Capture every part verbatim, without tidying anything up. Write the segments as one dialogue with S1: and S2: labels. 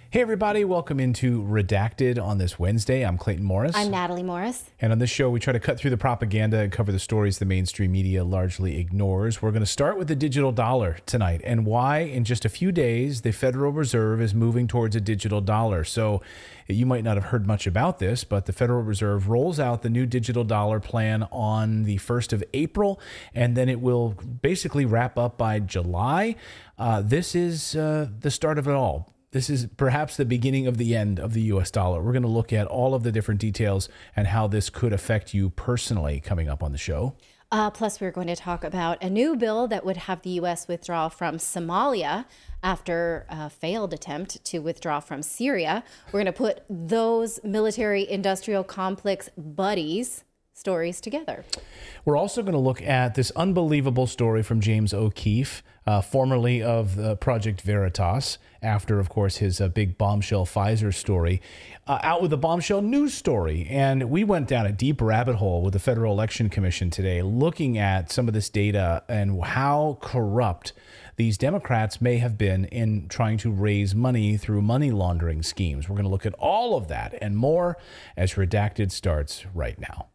S1: Hey, everybody. Welcome into Redacted on this Wednesday. I'm Clayton Morris.
S2: I'm Natalie Morris.
S1: And on this show, we try to cut through the propaganda and cover the stories the mainstream media largely ignores. We're going to start with the digital dollar tonight and why, in just a few days, the Federal Reserve is moving towards a digital dollar. So you might not have heard much about this, but the Federal Reserve rolls out the new digital dollar plan on the first of April, and then it will basically wrap up by July. Uh, this is uh, the start of it all. This is perhaps the beginning of the end of the U S dollar. We're going to look at all of the different details and how this could affect you personally coming up on the show.
S2: Uh, plus, we're going to talk about a new bill that would have the U S withdraw from Somalia after a failed attempt to withdraw from Syria. We're going to put those military-industrial complex buddies stories together.
S1: We're also going to look at this unbelievable story from James O'Keefe, uh, formerly of uh, Project Veritas, after, of course, his uh, big bombshell Pfizer story, uh, out with a bombshell news story. And we went down a deep rabbit hole with the Federal Election Commission today, looking at some of this data and how corrupt these Democrats may have been in trying to raise money through money laundering schemes. We're going to look at all of that and more as Redacted starts right now.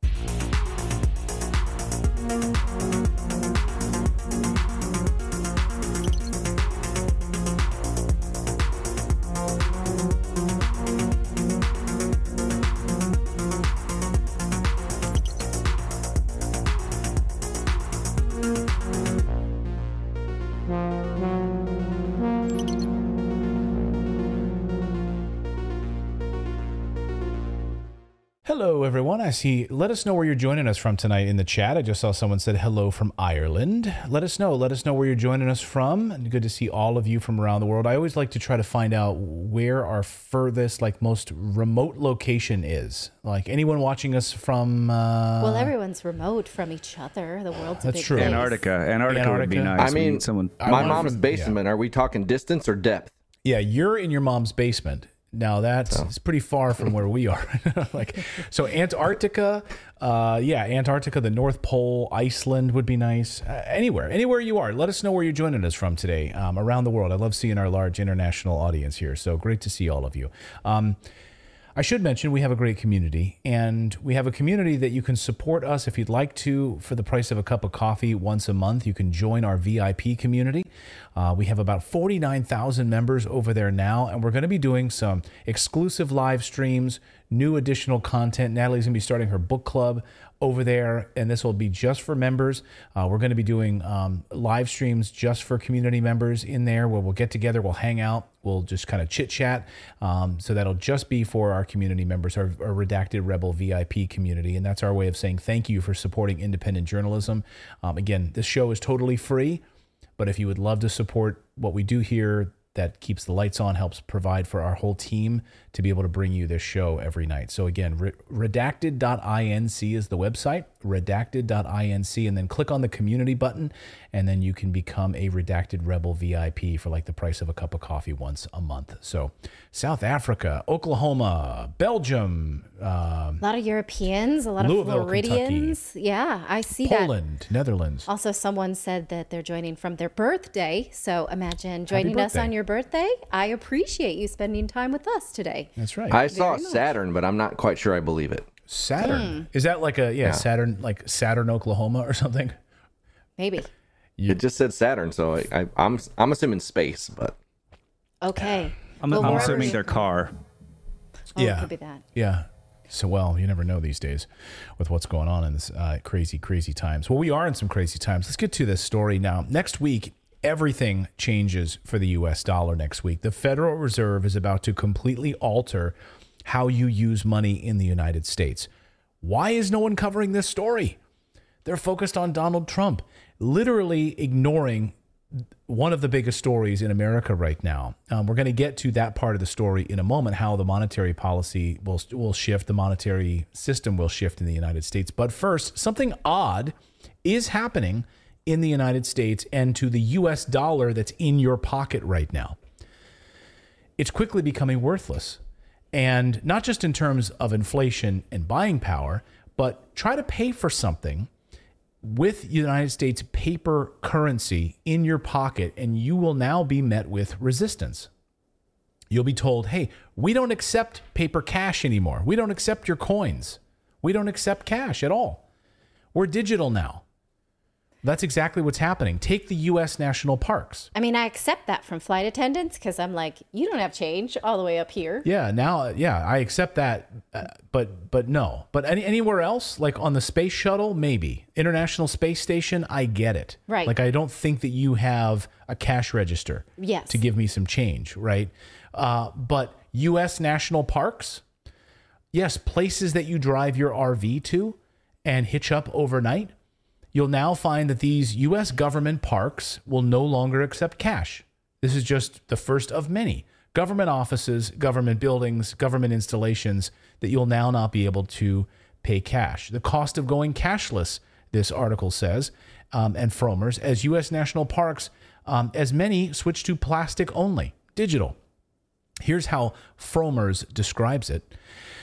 S1: Hello, everyone. I see. Let us know where you're joining us from tonight in the chat. I just saw someone said hello from Ireland. Let us know. Let us know where you're joining us from. Good to see all of you from around the world. I always like to try to find out where our furthest, like most remote location is. Like anyone watching us from... Uh...
S2: Well, everyone's remote from each other. The world's
S1: That's
S2: a big
S1: true.
S2: place.
S3: Antarctica. Antarctica. Antarctica would be nice.
S4: I mean,
S3: someone.
S4: my mom's basement. Yeah. Are we talking distance or depth?
S1: Yeah, you're in your mom's basement. Now that's
S4: Oh.
S1: it's pretty far from where we are. Like, so Antarctica, uh, yeah, Antarctica, the North Pole, Iceland would be nice. Uh, anywhere, anywhere you are. Let us know where you're joining us from today, um, around the world. I love seeing our large international audience here. So great to see all of you. Um, I should mention we have a great community, and we have a community that you can support us if you'd like to for the price of a cup of coffee once a month. You can join our V I P community. Uh, we have about forty-nine thousand members over there now, and we're going to be doing some exclusive live streams, new additional content. Natalie's going to be starting her book club over there, and this will be just for members. Uh, we're going to be doing um, live streams just for community members in there where we'll get together, we'll hang out, we'll just kind of chit chat. Um, so that'll just be for our community members, our, our Redacted Rebel V I P community. And that's our way of saying thank you for supporting independent journalism. Um, again, this show is totally free, but if you would love to support what we do here, that keeps the lights on, helps provide for our whole team to be able to bring you this show every night. So again, re- redacted dot inc is the website, redacted dot inc, and then click on the community button, and then you can become a Redacted Rebel V I P for like the price of a cup of coffee once a month. So South Africa, Oklahoma, Belgium, um,
S2: A lot of Europeans, a lot
S1: Louisville,
S2: of Floridians.
S1: Kentucky,
S2: Yeah, I see
S1: Poland,
S2: that.
S1: Netherlands.
S2: Also, someone said that they're joining from their birthday. So imagine joining us
S1: birthday.
S2: on your birthday. I appreciate you spending time with us today.
S1: That's right.
S4: I saw
S2: Very much.
S4: Saturn, but I'm not quite sure I believe it.
S1: Saturn. Is that like a, yeah,
S4: Yeah.
S1: Saturn, like Saturn, Oklahoma or something?
S2: Maybe.
S1: You-
S4: It just said Saturn, so I, I, I'm I'm assuming space, but
S2: Okay.
S3: I'm,
S2: Well,
S3: I'm
S2: wherever
S3: assuming
S2: you-
S3: their car.
S2: Oh,
S1: Yeah.
S2: it could be that.
S1: Yeah. So, well, you never know these days with what's going on in this uh, crazy, crazy times. Well, we are in some crazy times. Let's get to this story now. Next week, everything changes for the U S dollar next week. The Federal Reserve is about to completely alter how you use money in the United States. Why is no one covering this story? They're focused on Donald Trump, literally ignoring one of the biggest stories in America right now. Um, we're going to get to that part of the story in a moment, how the monetary policy will, will shift, the monetary system will shift in the United States. But first, something odd is happening in the United States and to the U S dollar that's in your pocket right now. It's quickly becoming worthless. And not just in terms of inflation and buying power, but try to pay for something with United States paper currency in your pocket, and you will now be met with resistance. You'll be told, hey, we don't accept paper cash anymore. We don't accept your coins. We don't accept cash at all. We're digital now. That's exactly what's happening. Take the U S national parks.
S2: I mean, I accept that from flight attendants because I'm like, you don't have change all the way up here.
S1: Yeah, now, yeah, I accept that, uh, but but no. But any, anywhere else, like on the space shuttle, maybe. International Space Station, I get it.
S2: Right.
S1: Like, I don't think that you have a cash register
S2: yes.
S1: to give me some change, right? Uh, but U S national parks, yes, places that you drive your R V to and hitch up overnight, you'll now find that these U S government parks will no longer accept cash. This is just the first of many government offices, government buildings, government installations that you'll now not be able to pay cash. The cost of going cashless, this article says, um, and Frommer's, as U S national parks, um, as many switch to plastic only, digital. Here's how Frommer's describes it.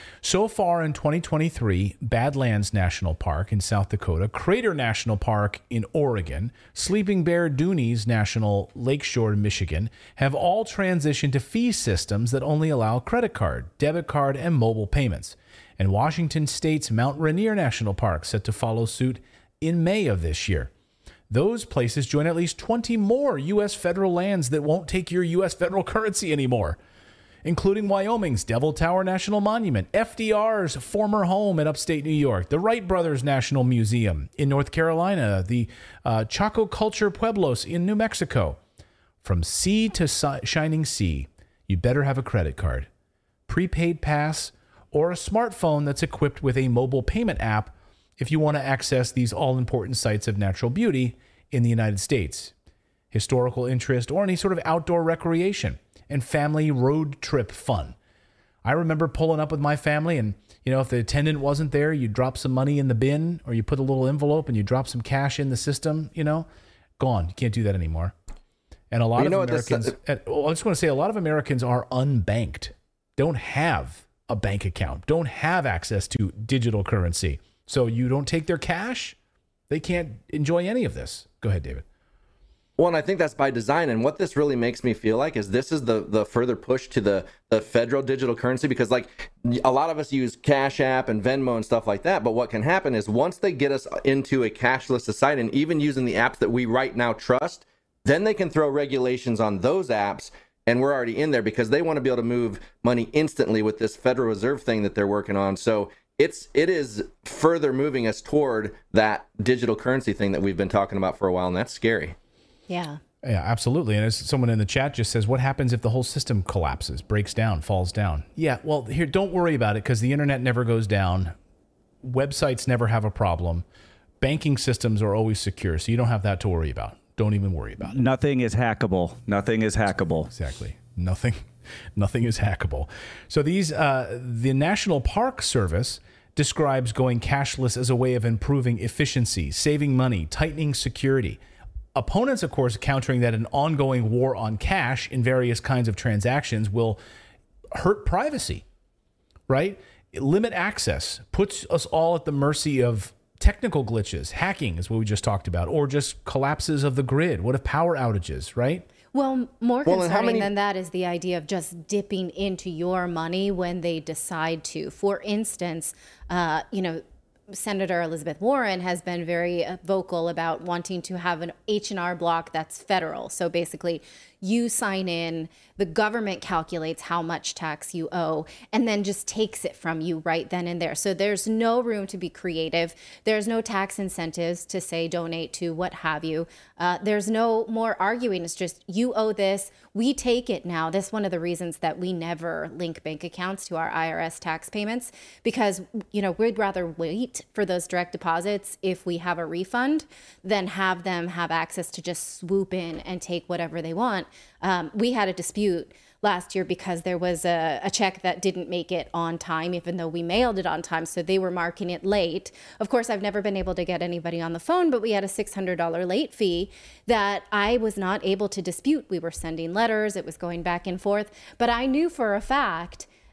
S1: So far in twenty twenty-three, Badlands National Park in South Dakota, Crater National Park in Oregon, Sleeping Bear Dunes National Lakeshore in Michigan have all transitioned to fee systems that only allow credit card, debit card, and mobile payments. And Washington State's Mount Rainier National Park set to follow suit in May of this year. Those places join at least twenty more U S federal lands that won't take your U S federal currency anymore, including Wyoming's Devil Tower National Monument, F D R's former home in upstate New York, the Wright Brothers National Museum in North Carolina, the uh, Chaco Culture Pueblos in New Mexico. From sea to si- shining sea, you better have a credit card, prepaid pass, or a smartphone that's equipped with a mobile payment app if you want to access these all-important sites of natural beauty in the United States, historical interest, or any sort of outdoor recreation and family road trip fun. I remember pulling up with my family, and you know, if the attendant wasn't there, you drop some money in the bin, or you put a little envelope and you drop some cash in the system, you know, gone. You can't do that anymore. And a lot
S4: well,
S1: of Americans, this, well, I just want to say a lot of Americans are unbanked, don't have a bank account, don't have access to digital currency. So you don't take their cash, they can't enjoy any of this. Go ahead, David.
S4: Well, and I think that's by design. And what this really makes me feel like is this is the the further push to the, the federal digital currency, because like a lot of us use Cash App and Venmo and stuff like that. But what can happen is once they get us into a cashless society, and even using the apps that we right now trust, then they can throw regulations on those apps. And we're already in there because they want to be able to move money instantly with this Federal Reserve thing that they're working on. So it's it is further moving us toward that digital currency thing that we've been talking about for a while. And that's scary.
S2: Yeah.
S1: Yeah, absolutely. And as someone in the chat just says, what happens if the whole system collapses, breaks down, falls down? Yeah, well, here, don't worry about it because the internet never goes down. Websites never have a problem. Banking systems are always secure, so you don't have that to worry about. Don't even worry about it.
S3: Nothing is hackable. Nothing is hackable.
S1: Exactly. Nothing, nothing is hackable. So these, uh, the National Park Service describes going cashless as a way of improving efficiency, saving money, tightening security. Opponents, of course, countering that an ongoing war on cash in various kinds of transactions will hurt privacy, right? Limit access, puts us all at the mercy of technical glitches, hacking is what we just talked about, or just collapses of the grid. What if power outages, right?
S2: Well, more
S4: well,
S2: concerning
S4: many-
S2: than that is the idea of just dipping into your money when they decide to. For instance, uh, you know, Senator Elizabeth Warren has been very vocal about wanting to have an H and R block that's federal. So basically, you sign in, the government calculates how much tax you owe, and then just takes it from you right then and there. So there's no room to be creative. There's no tax incentives to say donate to what have you. Uh, there's no more arguing. It's just you owe this. We take it now. That's one of the reasons that we never link bank accounts to our I R S tax payments, because, you know, we'd rather wait for those direct deposits if we have a refund than have them have access to just swoop in and take whatever they want. Um, we had a dispute last year because there was a, a check that didn't make it on time, even though we mailed it on time. So they were marking it late. Of course, I've never been able to get anybody on the phone, but we had a six hundred dollars late fee that I was not able to dispute. We were sending letters. It was going back and forth. But I knew for a fact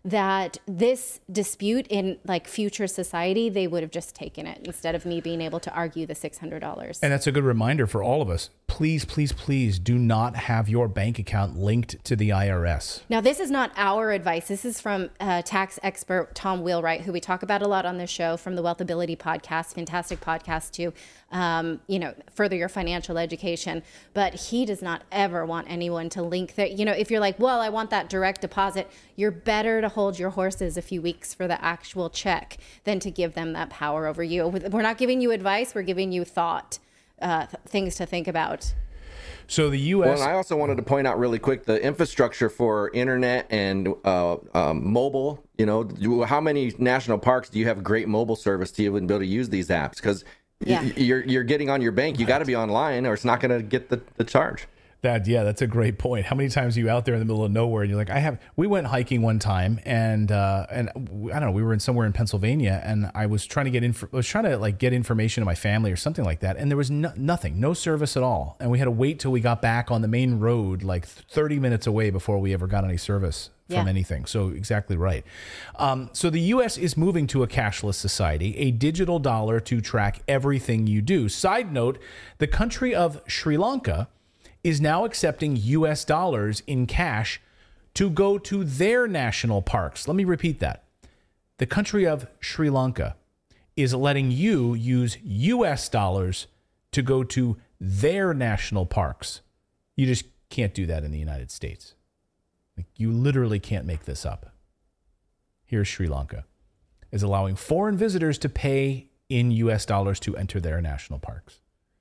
S2: that this dispute in like future society, they would have just taken it instead of me being able to argue the six hundred dollars.
S1: And that's a good reminder for all of us. Please, please, please do not have your bank account linked to the I R S.
S2: Now, this is not our advice. This is from uh, tax expert Tom Wheelwright, who we talk about a lot on this show, from the Wealthability podcast, fantastic podcast to, um, you know, further your financial education. But he does not ever want anyone to link that. You know, if you're like, well, I want that direct deposit, you're better to hold your horses a few weeks for the actual check than to give them that power over you. We're not giving you advice. We're giving you thought. Uh, th- things to think about.
S1: So the U S
S4: Well, and I also wanted to point out really quick the infrastructure for internet and uh, um, mobile. You know, do- how many national parks do you have great mobile service to even be able to use these apps? Because
S2: Yeah.
S4: y- you're you're getting on your bank, you got to be online, or it's not going to get the, the charge.
S1: That, yeah, that's a great point. How many times are you out there in the middle of nowhere and you're like, I have, we went hiking one time and, uh, and I don't know, we were in somewhere in Pennsylvania and I was trying to get in, I was trying to like get information to my family or something like that. And there was no, nothing, no service at all. And we had to wait till we got back on the main road, like thirty minutes away before we ever got any service from
S2: Yeah.
S1: anything. So exactly right. Um, so the U S is moving to a cashless society, a digital dollar to track everything you do. Side note, the country of Sri Lanka is now accepting U S dollars in cash to go to their national parks. Let me repeat that. The country of Sri Lanka is letting you use U S dollars to go to their national parks. You just can't do that in the United States. Like, you literally can't make this up. Here's Sri Lanka is allowing foreign visitors to pay in U S dollars to enter their national parks.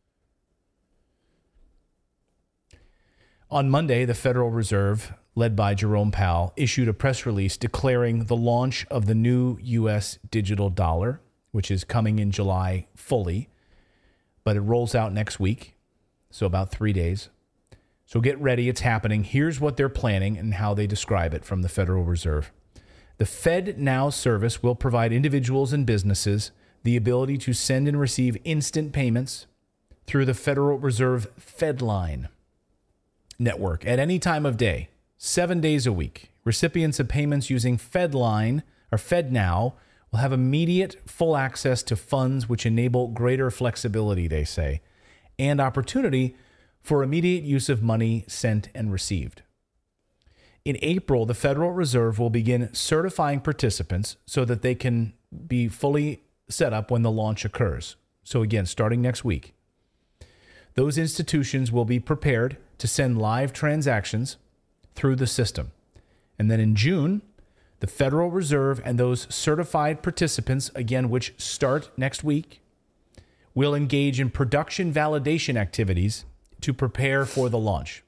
S1: On Monday, the Federal Reserve, led by Jerome Powell, issued a press release declaring the launch of the new U S digital dollar, which is coming in July fully, but it rolls out next week, so about three days. So get ready, it's happening. Here's what they're planning and how they describe it from the Federal Reserve. The FedNow service will provide individuals and businesses the ability to send and receive instant payments through the Federal Reserve FedLine network at any time of day, seven days a week. Recipients of payments using FedLine or FedNow will have immediate full access to funds, which enable greater flexibility, they say, and opportunity for immediate use of money sent and received. In April, the Federal Reserve will begin certifying participants so that they can be fully set up when the launch occurs. So again, starting next week, those institutions will be prepared to send live transactions through the system. And then in June, the Federal Reserve and those certified participants, again, which start next week, will engage in production validation activities to prepare for the launch.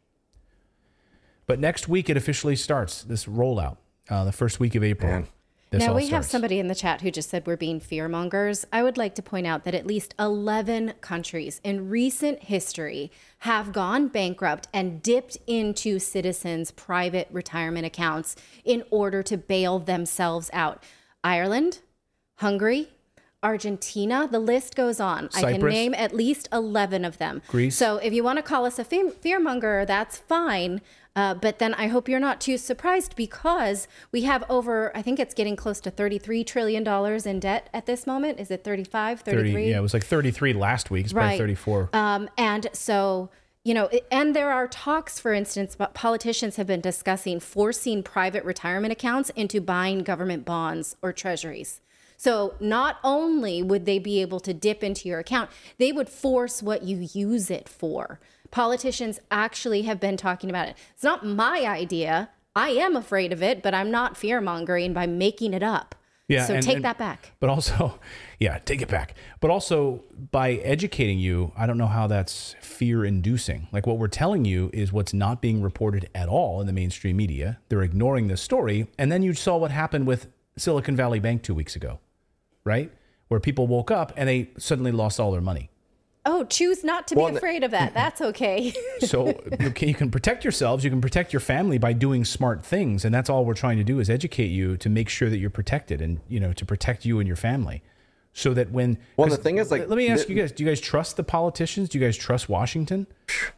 S1: But next week, it officially starts, this rollout, uh, the first week of April.
S4: Man.
S1: This
S2: now,
S1: all
S2: we have
S1: starts.
S2: somebody in the chat who just said we're being fearmongers. I would like to point out that at least eleven countries in recent history have gone bankrupt and dipped into citizens' private retirement accounts in order to bail themselves out. Ireland, Hungary, Argentina, the list goes on. I can
S1: Cyprus.
S2: name at least eleven of them.
S1: Greece.
S2: So if you want to call us a fe- fearmonger, that's fine. Uh, but then I hope you're not too surprised, because we have over, I think it's getting close to thirty-three trillion dollars in debt at this moment. Is it thirty-five, thirty-three?
S1: thirty, yeah, it was like thirty-three last week. It's probably
S2: Right.
S1: thirty-four.
S2: Um, and so, you know, it- and there are talks, for instance, but politicians have been discussing forcing private retirement accounts into buying government bonds or treasuries. So not only would they be able to dip into your account, they would force what you use it for. Politicians actually have been talking about it. It's not my idea. I am afraid of it, but I'm not fear-mongering by making it up.
S1: Yeah,
S2: So
S1: and-
S2: take
S1: and-
S2: that back.
S1: But also, yeah, take it back. But also, by educating you, I don't know how that's fear-inducing. Like, what we're telling you is what's not being reported at all in the mainstream media. They're ignoring this story. And then you saw what happened with Silicon Valley Bank two weeks ago, right? Where people woke up and they suddenly lost all their money.
S2: Oh, choose not to
S4: Well,
S2: be
S4: and-
S2: afraid of that. That's okay.
S1: So okay, you can protect yourselves, you can protect your family by doing smart things, and that's all we're trying to do is educate you to make sure that you're protected, and you know, to protect you and your family, so that when
S4: Well, the
S1: 'cause
S4: thing is, like,
S1: let me ask
S4: the-
S1: you guys: do you guys trust the politicians? Do you guys trust Washington?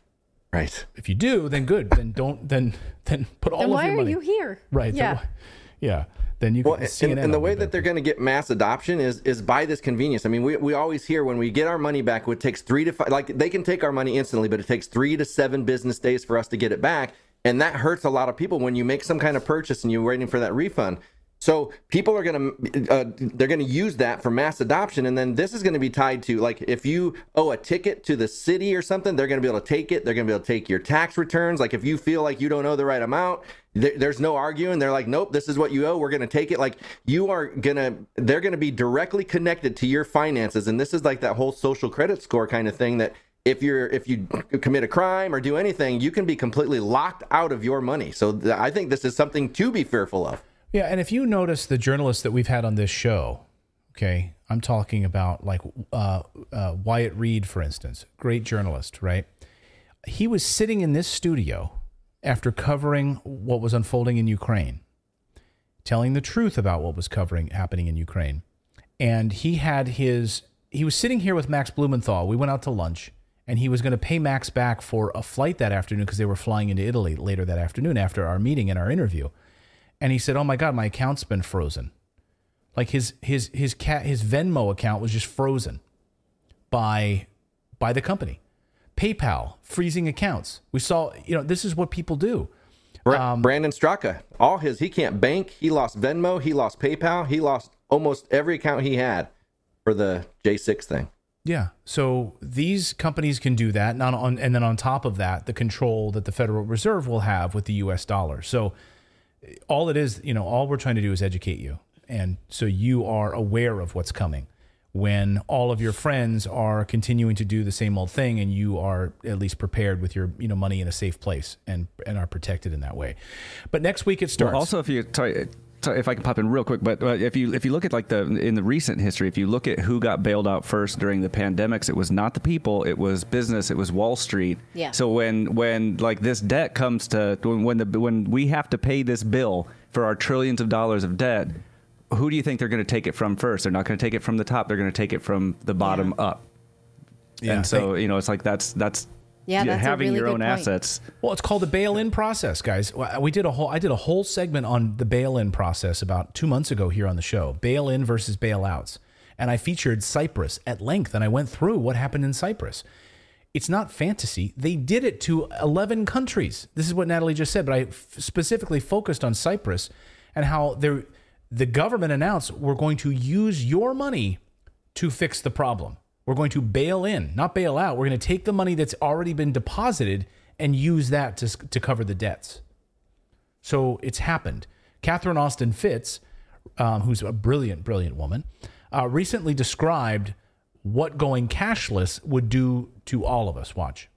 S4: Right.
S1: If you do, then good. Then don't. Then then put all
S2: Then
S1: of
S2: why
S1: your
S2: are
S1: money.
S2: you here?
S1: Right. then
S2: Yeah.
S1: why- Yeah. Then you
S4: well,
S1: can
S4: and, and the way that they're going to get mass adoption is is by this convenience. I mean, we, we always hear when we get our money back, it takes three to five, like they can take our money instantly, but it takes three to seven business days for us to get it back. And that hurts a lot of people when you make some kind of purchase and you're waiting for that refund. So people are going to, uh, they're going to use that for mass adoption. And then this is going to be tied to, like, if you owe a ticket to the city or something, they're going to be able to take it. They're going to be able to take your tax returns. Like, if you feel like you don't owe the right amount, there, there's no arguing. They're like, nope, this is what you owe. We're going to take it. Like, you are going to, they're going to be directly connected to your finances. And this is like that whole social credit score kind of thing that if you're, if you commit a crime or do anything, you can be completely locked out of your money. So th- I think this is something to be fearful of.
S1: Yeah, and if you notice the journalists that we've had on this show, okay, I'm talking about like uh, uh, Wyatt Reed, for instance, great journalist, right? He was sitting in this studio after covering what was unfolding in Ukraine, telling the truth about what was covering happening in Ukraine. And he had his, he was sitting here with Max Blumenthal. We went out to lunch, and he was going to pay Max back for a flight that afternoon because they were flying into Italy later that afternoon after our meeting and our interview. And he said, "Oh my God, my account's been frozen." Like his his his cat his Venmo account was just frozen by by the company. PayPal freezing accounts. We saw, you know, this is what people do.
S4: Um, Brandon Straka, all his, he can't bank. He lost Venmo. He lost PayPal. He lost almost every account he had for the J six thing.
S1: Yeah. So these companies can do that. Not on, and then on top of that, the control that the Federal Reserve will have with the U S dollar. So all it is, you know, all we're trying to do is educate you. And so you are aware of what's coming when all of your friends are continuing to do the same old thing, and you are at least prepared with your, you know, money in a safe place and, and are protected in that way. But next week it starts.
S3: Well, also, if you, sorry, sorry, if I can pop in real quick, but uh, if you if you look at like the in the recent history, if you look at who got bailed out first during the pandemics, it was not the people, it was business, it was Wall Street.
S2: Yeah.
S3: So when when like this debt comes to when the when we have to pay this bill for our trillions of dollars of debt, who do you think they're going to take it from first? They're not going to take it from the top. They're going to take it from the bottom
S2: yeah.
S3: up.
S1: Yeah.
S3: And so, you know, it's like that's that's
S2: yeah, that's
S3: having
S2: a really
S3: your own
S2: good point.
S3: assets.
S1: Well, it's called the bail-in process, guys. We did a whole I did a whole segment on the bail-in process about two months ago here on the show. Bail-in versus bailouts. And I featured Cyprus at length, and I went through what happened in Cyprus. It's not fantasy. They did it to eleven countries. This is what Natalie just said, but I f- specifically focused on Cyprus and how they're the government announced, we're going to use your money to fix the problem. We're going to bail in, not bail out. We're going to take the money that's already been deposited and use that to, to cover the debts. So it's happened. Catherine Austin Fitts, um, who's a brilliant, brilliant woman, uh, recently described what going cashless would do to all of us. Watch.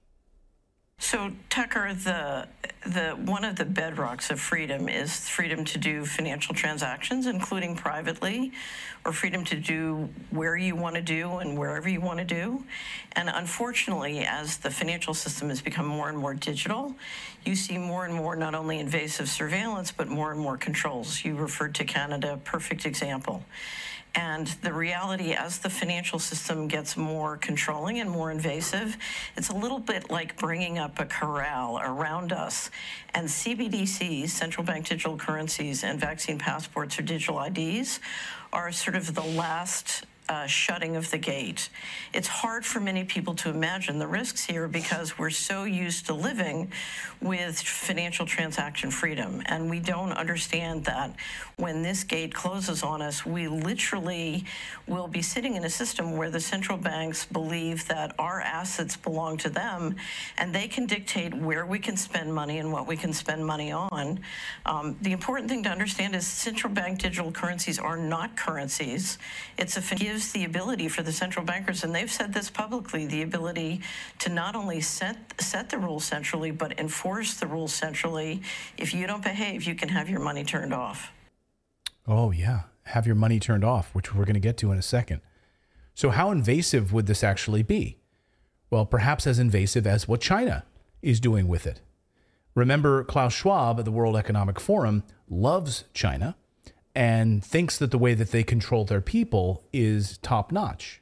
S5: So, Tucker, the the one of the bedrocks of freedom is freedom to do financial transactions, including privately, or freedom to do where you want to do and wherever you want to do. And unfortunately, as the financial system has become more and more digital, you see more and more not only invasive surveillance, but more and more controls. You referred to Canada, perfect example. And the reality, as the financial system gets more controlling and more invasive, it's a little bit like bringing up a corral around us. And C B D Cs, central bank digital currencies, and vaccine passports or digital I Ds are sort of the last Uh, shutting of the gate. It's hard for many people to imagine the risks here because we're so used to living with financial transaction freedom, and we don't understand that when this gate closes on us, we literally will be sitting in a system where the central banks believe that our assets belong to them, and they can dictate where we can spend money and what we can spend money on. Um, the important thing to understand is central bank digital currencies are not currencies. It's a gives the ability for the central bankers, and they've said this publicly, the ability to not only set set the rules centrally, but enforce the rules centrally. If you don't behave, you can have your money turned off.
S1: Oh, yeah. Have your money turned off, which we're going to get to in a second. So how invasive would this actually be? Well, perhaps as invasive as what China is doing with it. Remember, Klaus Schwab at the World Economic Forum loves China and thinks that the way that they control their people is top-notch.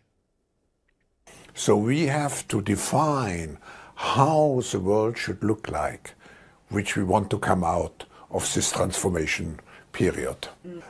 S6: So we have to define how the world should look like, which we want to come out of this transformation period.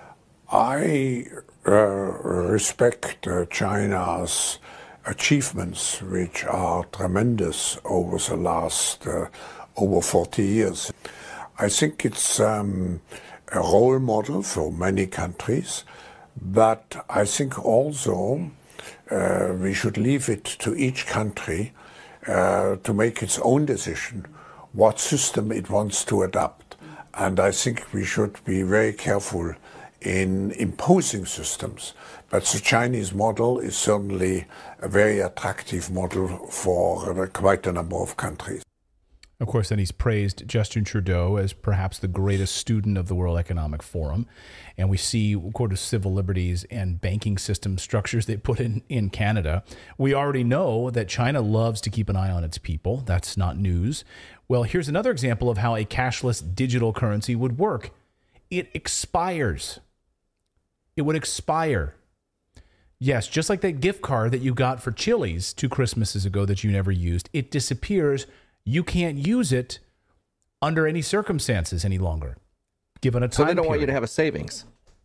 S6: I uh, respect uh, China's achievements, which are tremendous over the last uh, over forty years. I think it's um, a role model for many countries, but I think also uh, we should leave it to each country uh, to make its own decision what system it wants to adopt. And I think we should be very careful in imposing systems. But the Chinese model is certainly a very attractive model for quite a number of countries.
S1: Of course, then he's praised Justin Trudeau as perhaps the greatest student of the World Economic Forum. And we see, of course, civil liberties and banking system structures they put in, in Canada. We already know that China loves to keep an eye on its people. That's not news. Well, here's another example of how a cashless digital currency would work. It expires. It would expire. Yes, just like that gift card that you got for Chili's two Christmases ago that you never used. It disappears. You can't use it under any circumstances any longer, given a time
S4: So they don't
S1: period.
S4: want you to have a savings.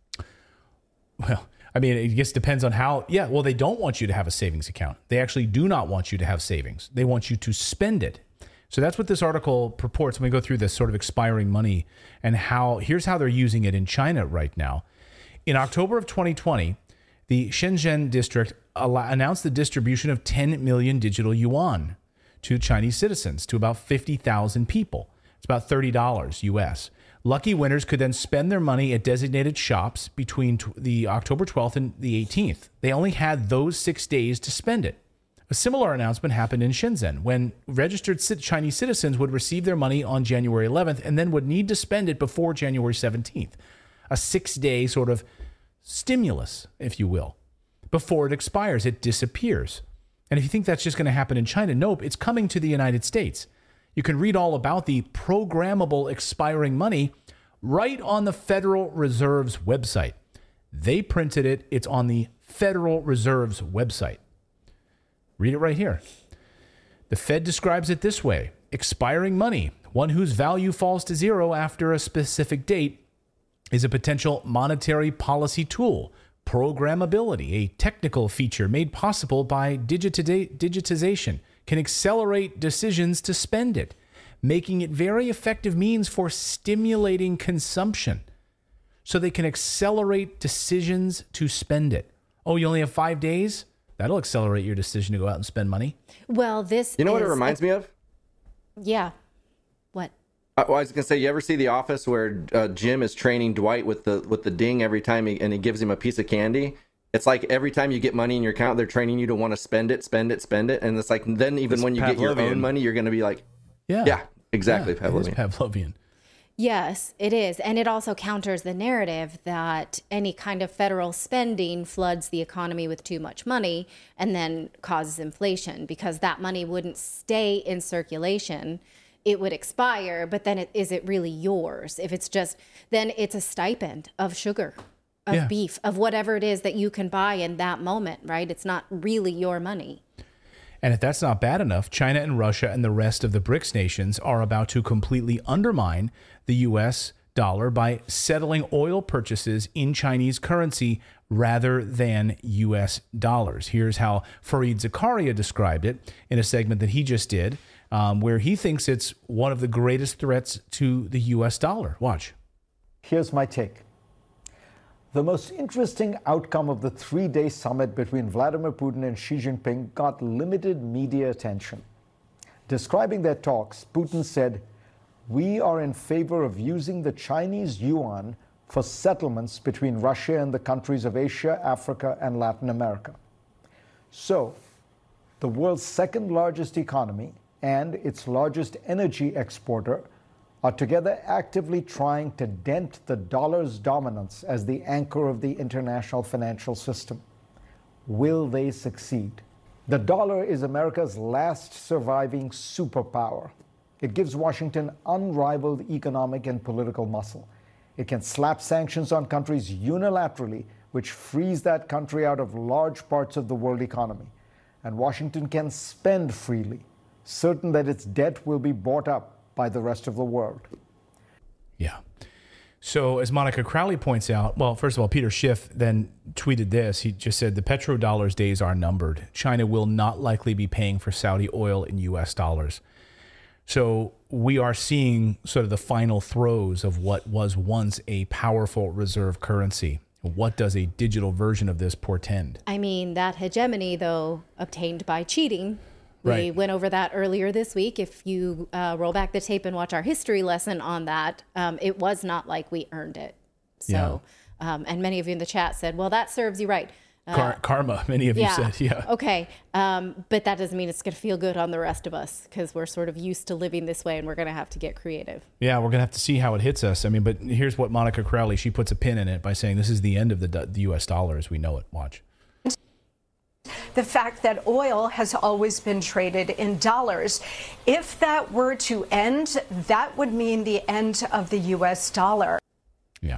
S1: Well, I mean, it just depends on how. Yeah, well, they don't want you to have a savings account. They actually do not want you to have savings. They want you to spend it. So that's what this article purports. When we go through this sort of expiring money and how, here's how they're using it in China right now. In October of twenty twenty, the Shenzhen district announced the distribution of ten million digital yuan to Chinese citizens, to about fifty thousand people. It's about thirty dollars U S. Lucky winners could then spend their money at designated shops between the October twelfth and the eighteenth. They only had those six days to spend it. A similar announcement happened in Shenzhen when registered Chinese citizens would receive their money on January eleventh and then would need to spend it before January seventeenth. A six-day sort of stimulus, if you will. Before it expires, it disappears. And if you think that's just going to happen in China, nope, it's coming to the United States. You can read all about the programmable expiring money right on the Federal Reserve's website. They printed it. It's on the Federal Reserve's website. Read it right here. The Fed describes it this way: expiring money, one whose value falls to zero after a specific date, is a potential monetary policy tool. Programmability, a technical feature made possible by digitiza- digitization, can accelerate decisions to spend it, making it very effective means for stimulating consumption. So they can accelerate decisions to spend it. Oh, you only have five days? That'll accelerate your decision to go out and spend money.
S2: Well, this
S4: You know
S2: is
S4: what it reminds
S2: a,
S4: me of?
S2: Yeah. What?
S4: I, well, I was gonna say, you ever see The Office where uh, Jim is training Dwight with the with the ding every time he, and he gives him a piece of candy? It's like every time you get money in your account, they're training you to want to spend it, spend it, spend it, and it's like then even
S3: It's
S4: when you get your
S3: Pavlovian.
S4: own money, you're gonna be like,
S1: Yeah.
S4: yeah, exactly,
S1: Yeah, it is
S4: Pavlovian.
S1: Pavlovian.
S2: Yes, it is. And it also counters the narrative that any kind of federal spending floods the economy with too much money and then causes inflation, because that money wouldn't stay in circulation. It would expire, but then it, is it really yours? If it's just, then it's a stipend of sugar, of
S1: Yeah.
S2: beef, of whatever it is that you can buy in that moment, right? It's not really your money.
S1: And if that's not bad enough, China and Russia and the rest of the BRICS nations are about to completely undermine the U S dollar by settling oil purchases in Chinese currency rather than U S dollars. Here's how Fareed Zakaria described it in a segment that he just did, um, where he thinks it's one of the greatest threats to the U S dollar. Watch.
S7: Here's my take. The most interesting outcome of the three-day summit between Vladimir Putin and Xi Jinping got limited media attention. Describing their talks, Putin said, "We are in favor of using the Chinese yuan for settlements between Russia and the countries of Asia, Africa, and Latin America." So, the world's second largest economy and its largest energy exporter are together actively trying to dent the dollar's dominance as the anchor of the international financial system. Will they succeed? The dollar is America's last surviving superpower. It gives Washington unrivaled economic and political muscle. It can slap sanctions on countries unilaterally, which frees that country out of large parts of the world economy. And Washington can spend freely, certain that its debt will be bought up by the rest of the world.
S1: Yeah. So as Monica Crowley points out, well, first of all, Peter Schiff then tweeted this. He just said the petrodollar's days are numbered. China will not likely be paying for Saudi oil in U S dollars. So we are seeing sort of the final throes of what was once a powerful reserve currency. What does a digital version of this portend?
S2: I mean, that hegemony, though, obtained by cheating. We
S1: Right.
S2: went over that earlier this week. If you uh, roll back the tape and watch our history lesson on that, um, it was not like we earned it. So, um, and many of you in the chat said, well, that serves you right. Uh,
S1: Car- karma, many of you
S2: yeah.
S1: said, yeah.
S2: Okay. Um, but that doesn't mean it's going to feel good on the rest of us because we're sort of used to living this way and we're going to have to get creative.
S1: Yeah, we're going to have to see how it hits us. I mean, but here's what Monica Crowley, she puts a pin in it by saying this is the end of the, the U S dollar as we know it. Watch.
S8: The fact that oil has always been traded in dollars. If that were to end, that would mean the end of the U S dollar.
S1: Yeah.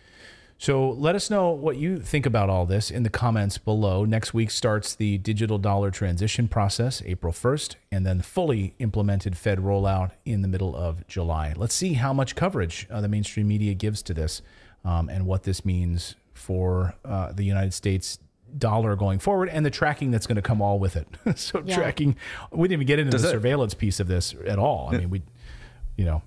S1: So let us know what you think about all this in the comments below. Next week starts the digital dollar transition process, April first, and then fully implemented Fed rollout in the middle of July. Let's see how much coverage uh, the mainstream media gives to this um, and what this means for uh, the United States dollar going forward and the tracking that's going to come all with it. so
S2: Yeah.
S1: tracking, we didn't even get into
S3: Does
S1: the
S3: it-
S1: surveillance piece of this at all. I mean, we, you know,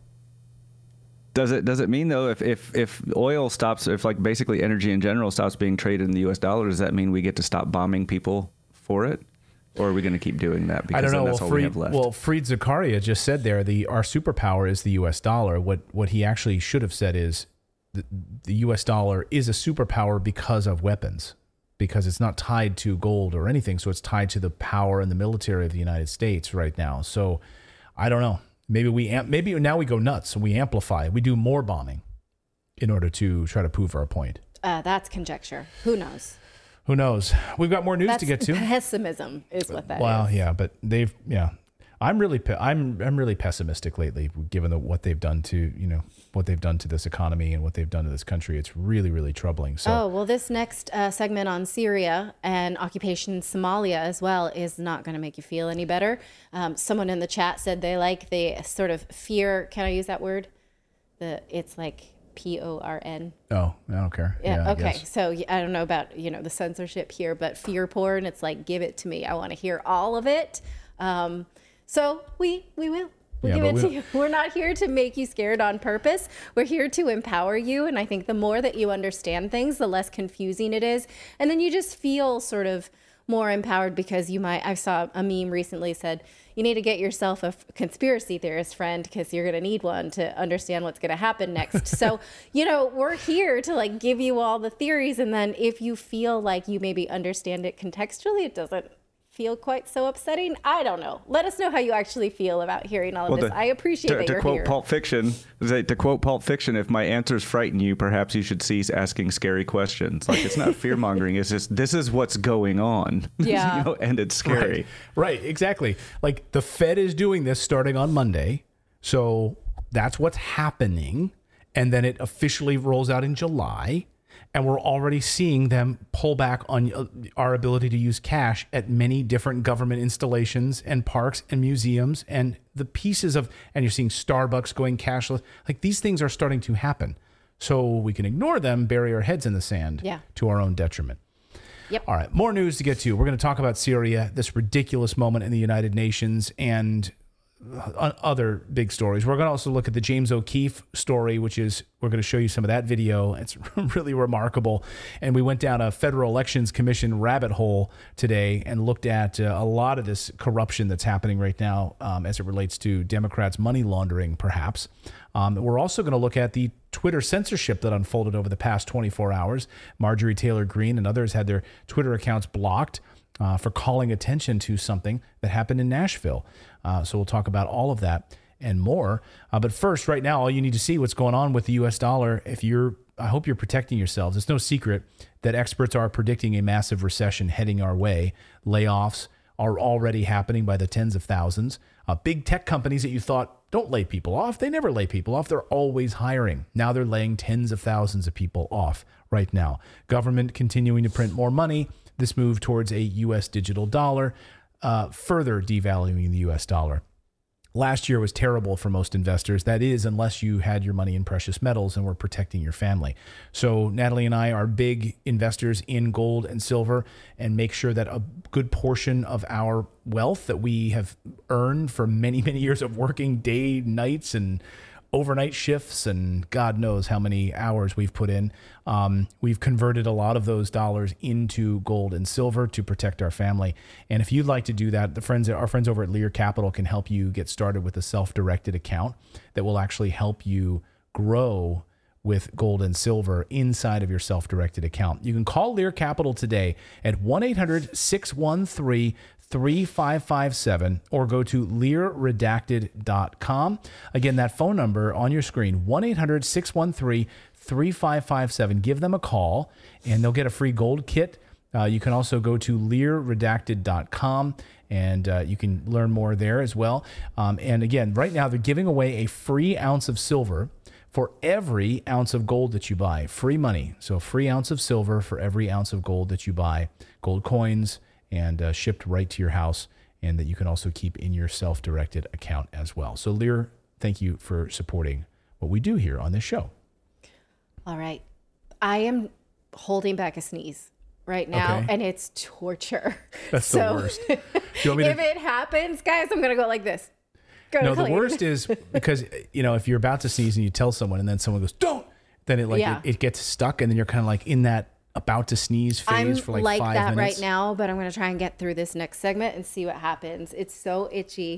S3: Does it does it mean though if, if if oil stops, if like basically energy in general stops being traded in the U S dollar, does that mean we get to stop bombing people for it, or are we going to keep doing that because
S1: I don't know.
S3: then that's
S1: Well,
S3: all we
S1: Freed,
S3: have left?
S1: well, Freed Zakaria just said there the our superpower is the U S dollar. What what he actually should have said is the, the U S dollar is a superpower because of weapons, because it's not tied to gold or anything. So it's tied to the power and the military of the United States right now. So I don't know. Maybe we amp, maybe now we go nuts and we amplify. We do more bombing in order to try to prove our point.
S2: Uh, that's conjecture. Who knows?
S1: Who knows? We've got more news
S2: That's
S1: to get to.
S2: pessimism is what that is.
S1: Well, yeah, but they've yeah. I'm really pe- I'm I'm really pessimistic lately, given the, what they've done to you know what they've done to this economy and what they've done to this country. It's really really troubling. So
S2: Oh, well, this next uh, segment on Syria and occupation Somalia as well is not going to make you feel any better. Um, someone in the chat said they like the sort of fear. Can I use that word? The It's like P O R N.
S1: oh, I don't care.
S2: Yeah,
S1: I
S2: okay.
S1: guess.
S2: So y- I don't know about, you know, the censorship here, but fear porn, it's like, give it to me. I want to hear all of it. Um, so we we will. We'll
S1: Yeah,
S2: give
S1: but
S2: it
S1: we
S2: to
S1: don't-
S2: you. We're not here to make you scared on purpose. We're here to empower you. And I think the more that you understand things, the less confusing it is. And then you just feel sort of more empowered because you might, I saw a meme recently said, you need to get yourself a f- conspiracy theorist friend because you're going to need one to understand what's going to happen next. So, you know, we're here to like give you all the theories. And then if you feel like you maybe understand it contextually, it doesn't feel quite so upsetting. I don't know. Let us know how you actually feel about hearing all of
S3: Well,
S2: this.
S3: to-
S2: I appreciate
S3: to,
S2: that
S3: to
S2: you're
S3: quote
S2: here.
S3: Pulp Fiction, to to quote Pulp Fiction, if my answers frighten you, perhaps you should cease asking scary questions. Like, it's not fear mongering. It's just this is what's going on.
S2: Yeah.
S3: you know, and it's scary.
S1: Right, right, exactly. Like the Fed is doing this starting on Monday. So that's what's happening. And then it officially rolls out in July. And we're already seeing them pull back on uh, our ability to use cash at many different government installations and parks and museums and the pieces of, and you're seeing Starbucks going cashless. Like these things are starting to happen. So we can ignore them, bury our heads in the sand
S2: Yeah.
S1: to our own detriment.
S2: Yep.
S1: All right, more news to get to. We're going to talk about Syria, this ridiculous moment in the United Nations, and uh, other big stories. We're going to also look at the James O'Keefe story, which is, we're going to show you some of that video. It's really remarkable. And we went down a Federal Elections Commission rabbit hole today and looked at uh, a lot of this corruption that's happening right now um, as it relates to Democrats' money laundering, perhaps. Um, we're also going to look at the Twitter censorship that unfolded over the past twenty-four hours. Marjorie Taylor Greene and others had their Twitter accounts blocked uh, for calling attention to something that happened in Nashville. Uh, so we'll talk about all of that and more. Uh, but first, right now, all you need to see what's going on with the U S dollar. If you're, I hope you're protecting yourselves. It's no secret that experts are predicting a massive recession heading our way. Layoffs are already happening by the tens of thousands. Uh, big tech companies that you thought don't lay people off, they never lay people off. They're always hiring. Now they're laying tens of thousands of people off right now. Government continuing to print more money. This move towards a U S digital dollar, uh, further devaluing the U S dollar. last year was terrible for most investors. That is, unless you had your money in precious metals and were protecting your family. So Natalie and I are big investors in gold and silver and make sure that a good portion of our wealth that we have earned for many, many years of working day, nights, and overnight shifts, and God knows how many hours we've put in. Um, we've converted a lot of those dollars into gold and silver to protect our family. And if you'd like to do that, the friends, our friends over at Lear Capital can help you get started with a self-directed account that will actually help you grow with gold and silver inside of your self-directed account. You can call Lear Capital today at one eight hundred six one three three five five seven or go to lear redacted dot com. Again, that phone number on your screen, one eight hundred six one three three five five seven. Give them a call and they'll get a free gold kit. Uh, you can also go to lear redacted dot com and uh, you can learn more there as well. Um, and again, right now they're giving away a free ounce of silver for every ounce of gold that you buy. Free money. So a free ounce of silver for every ounce of gold that you buy. Gold coins, and uh, shipped right to your house, and that you can also keep in your self-directed account as well. So Lear, thank you for supporting what we do here on this show.
S2: All right. I am holding back a sneeze right now,
S1: Okay.
S2: and it's torture.
S1: That's the worst. Do you want me to-
S2: if it happens, guys, I'm going to go like this. Go
S1: No,
S2: to
S1: the
S2: clean.
S1: worst is because, you know, if you're about to sneeze and you tell someone and then someone goes, don't, then it like
S2: Yeah.
S1: it, it gets stuck, and then you're kind of like in that about to sneeze phase
S2: I'm
S1: for like,
S2: like
S1: five
S2: that
S1: minutes.
S2: right now, but I'm going to try and get through this next segment and see what happens. It's so itchy.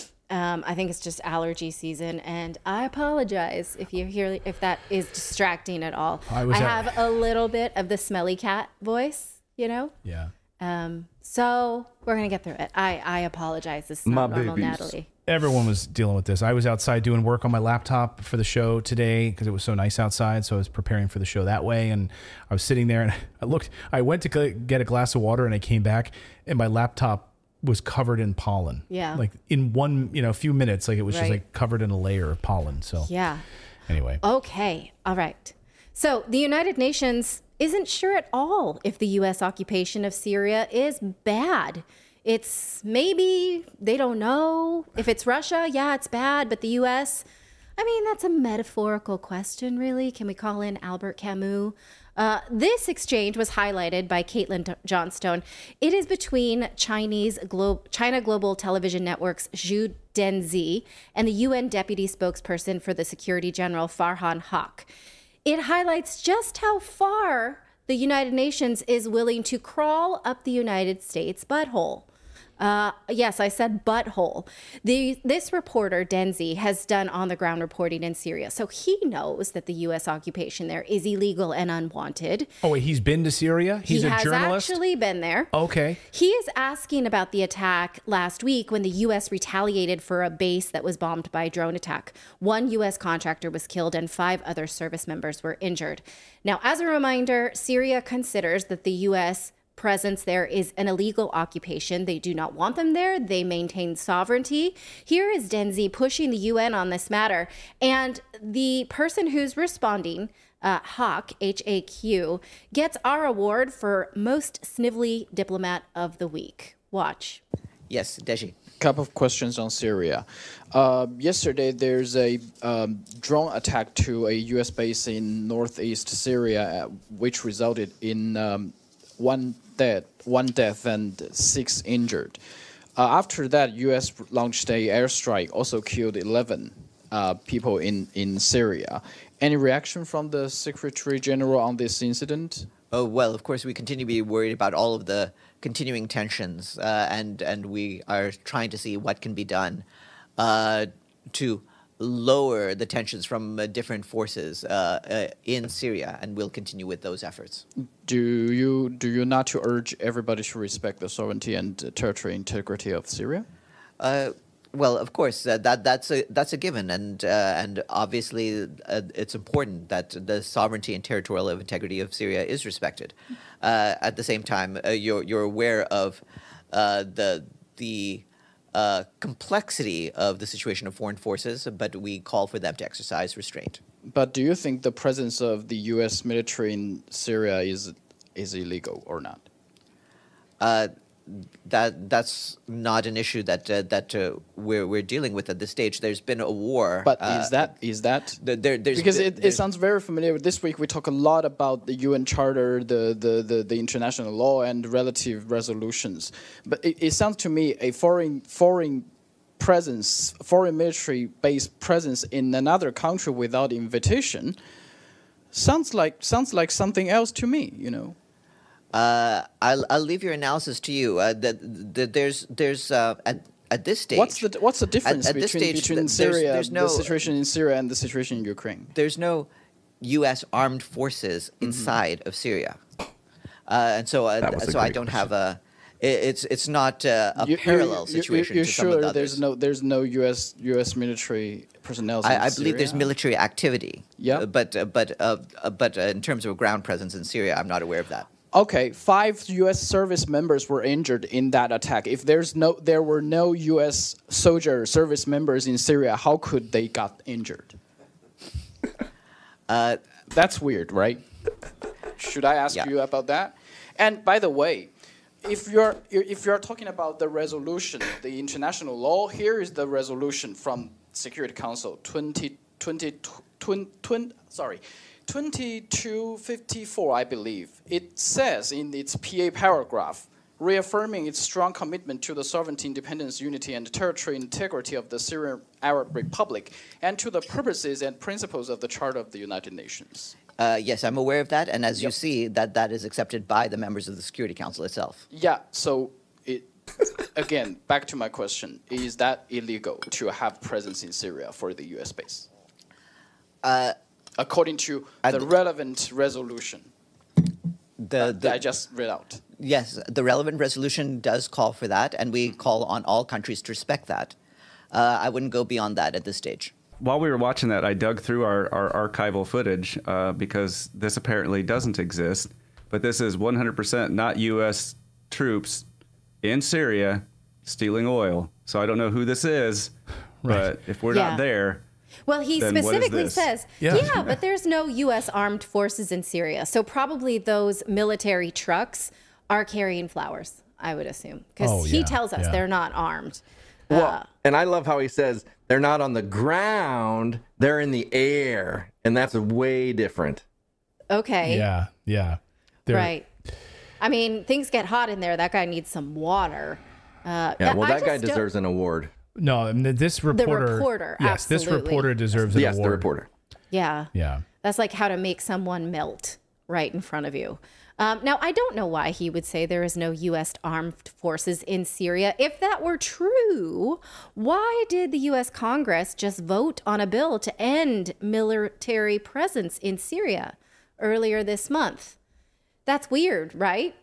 S2: Um, I think it's just allergy season, and I apologize if you hear if that is distracting at all.
S1: I
S2: I,
S1: was at-
S2: have a little bit of the smelly cat voice, you know.
S1: Yeah.
S2: Um, so we're gonna get through it. I I apologize. This is not
S3: My
S2: normal,
S3: babies.
S2: Natalie.
S1: Everyone was dealing with this. I was outside doing work on my laptop for the show today because it was so nice outside. So I was preparing for the show that way. And I was sitting there and I looked, I went to g- get a glass of water and I came back and my laptop was covered in pollen.
S2: Yeah.
S1: Like in one, you know, few minutes, like it was just
S2: Right.
S1: like covered in a layer of pollen. So
S2: Yeah.
S1: anyway.
S2: Okay. All right. So the United Nations isn't sure at all if the U S occupation of Syria is bad. It's maybe they don't know. If it's Russia, yeah, it's bad. But the U S, I mean, that's a metaphorical question, really. Can we call in Albert Camus? Uh, this exchange was highlighted by Caitlin T- Johnstone. It is between Chinese Glo- China Global Television Network's Zhu Denzi and the U N Deputy Spokesperson for the Security General Farhan Haq. It highlights just how far the United Nations is willing to crawl up the United States butthole. Uh, yes, I said butthole. The, this reporter, Denzi, has done on-the-ground reporting in Syria, so he knows that the U S occupation there is illegal and unwanted.
S1: Oh, wait, he's been to Syria? He's
S2: he
S1: a
S2: has
S1: journalist?
S2: actually been there.
S1: Okay.
S2: He is asking about the attack last week when the U S retaliated for a base that was bombed by a drone attack. One U S contractor was killed and five other service members were injured. Now, as a reminder, Syria considers that the U S presence there is an illegal occupation. They do not want them there. They maintain sovereignty. Here is Denzi pushing the U N on this matter. And the person who's responding, uh, Hawk, H A Q, gets our award for most snivelly diplomat of the week. Watch.
S9: Yes, Deji.
S10: Couple of questions on Syria. Uh, yesterday, there's a um, drone attack to a U S base in northeast Syria, uh, which resulted in um, one death, one death and six injured. Uh, after that, U S launched a airstrike, also killed eleven uh, people in, in Syria. Any reaction from the Secretary General on this incident?
S9: Oh, well, of course, we continue to be worried about all of the continuing tensions, uh, and, and we are trying to see what can be done uh, to lower the tensions from uh, different forces uh, uh, in Syria, and we'll continue with those efforts.
S10: Do you do you not to urge everybody to respect the sovereignty and uh, territorial integrity of Syria?
S9: Uh, well, of course, uh, that that's a that's a given, and uh, and obviously uh, it's important that the sovereignty and territorial integrity of Syria is respected. Uh, at the same time, uh, you're you're aware of uh, the the uh, complexity of the situation of foreign forces, but we call for them to exercise restraint.
S10: But do you think the presence of the U S military in Syria is is illegal or not?
S9: Uh, that that's not an issue that uh, that uh, we're we're dealing with at this stage. There's been a war.
S10: But
S9: uh,
S10: is that is that
S9: the, there, there's
S10: because
S9: been-
S10: it, it
S9: there's-
S10: sounds very familiar. This week we talk a lot about the U N Charter, the the, the, the international law, and relative resolutions. But it, it sounds to me a foreign foreign presence, foreign military based presence in another country without invitation sounds like sounds like something else to me. You know.
S9: Uh, I'll I'll leave your analysis to you. Uh, that the, there's there's uh, at at this stage.
S10: What's the what's the difference
S9: at this
S10: between
S9: stage,
S10: between
S9: there's-
S10: Syria,
S9: there's no-
S10: the situation in Syria, and the situation in Ukraine?
S9: There's no U S armed forces
S10: Mm-hmm.
S9: inside of Syria, uh, and so uh,
S4: That was a
S9: so I
S4: great
S9: don't have a. it- It's it's not uh, a
S10: You-
S9: parallel
S10: you- you-
S9: situation
S10: You're
S9: to some of
S10: sure
S9: the
S10: there's
S9: others.
S10: no there's no U S U S military personnel? in
S9: I, I believe there's
S10: Syria?
S9: military activity.
S10: Yeah.
S9: Uh, but uh, but uh, uh, but uh, in terms of a ground presence in Syria, I'm not aware of that.
S10: Okay, five U S service members were injured in that attack. If there's no, there were no U S soldier service members in Syria, how could they got injured?
S9: Uh,
S10: That's weird, right? Should I ask
S9: Yeah.
S10: you about that? And by the way, if you're if you're talking about the resolution, the international law, here is the resolution from Security Council twenty twenty twenty, twenty sorry. twenty-two fifty-four, I believe. It says in its P A paragraph, reaffirming its strong commitment to the sovereignty, independence, unity, and territorial integrity of the Syrian Arab Republic, and to the purposes and principles of the Charter of the United Nations.
S9: uh, yes, I'm aware of that, and as you
S10: Yep.
S9: see, that that is accepted by the members of the Security Council itself.
S10: Yeah, so it, again, back to my question, is that illegal to have presence in Syria for the U S base?
S9: Uh,
S10: According to
S9: I
S10: the
S9: d-
S10: relevant resolution
S9: the,
S10: that
S9: the
S10: I just read out.
S9: Yes, the relevant resolution does call for that, and we call on all countries to respect that. Uh, I wouldn't go beyond that at this stage.
S3: While we were watching that, I dug through our, our archival footage uh, because this apparently doesn't exist. But this is one hundred percent not U S troops in Syria stealing oil. So I don't know who this is, but if we're
S2: Yeah.
S3: not there,
S2: Well, he
S3: Then what is
S2: specifically
S3: this?
S2: says,
S1: Yeah.
S2: yeah. but there's no U S armed forces in Syria. So probably those military trucks are carrying flowers, I would assume. Because
S1: Oh,
S2: he
S1: yeah,
S2: tells us
S1: yeah.
S2: they're not armed.
S4: Well,
S2: Uh,
S4: and I love how he says they're not on the ground, they're in the air. And that's way different.
S2: okay.
S1: Yeah, yeah. They're-
S2: Right. I mean, things get hot in there. That guy needs some water. Uh,
S4: Yeah, well,
S2: I
S4: that guy
S2: just don't-
S4: deserves an award.
S1: No, I mean, this reporter.
S2: reporter,
S1: Yes, this
S2: absolutely.
S1: reporter deserves an
S4: Yes,
S1: award.
S4: the reporter.
S2: Yeah.
S1: Yeah.
S2: That's like how to make someone melt right in front of you. Um, now, I don't know why he would say there is no U S armed forces in Syria. If that were true, why did the U S Congress just vote on a bill to end military presence in Syria earlier this month? That's weird, right?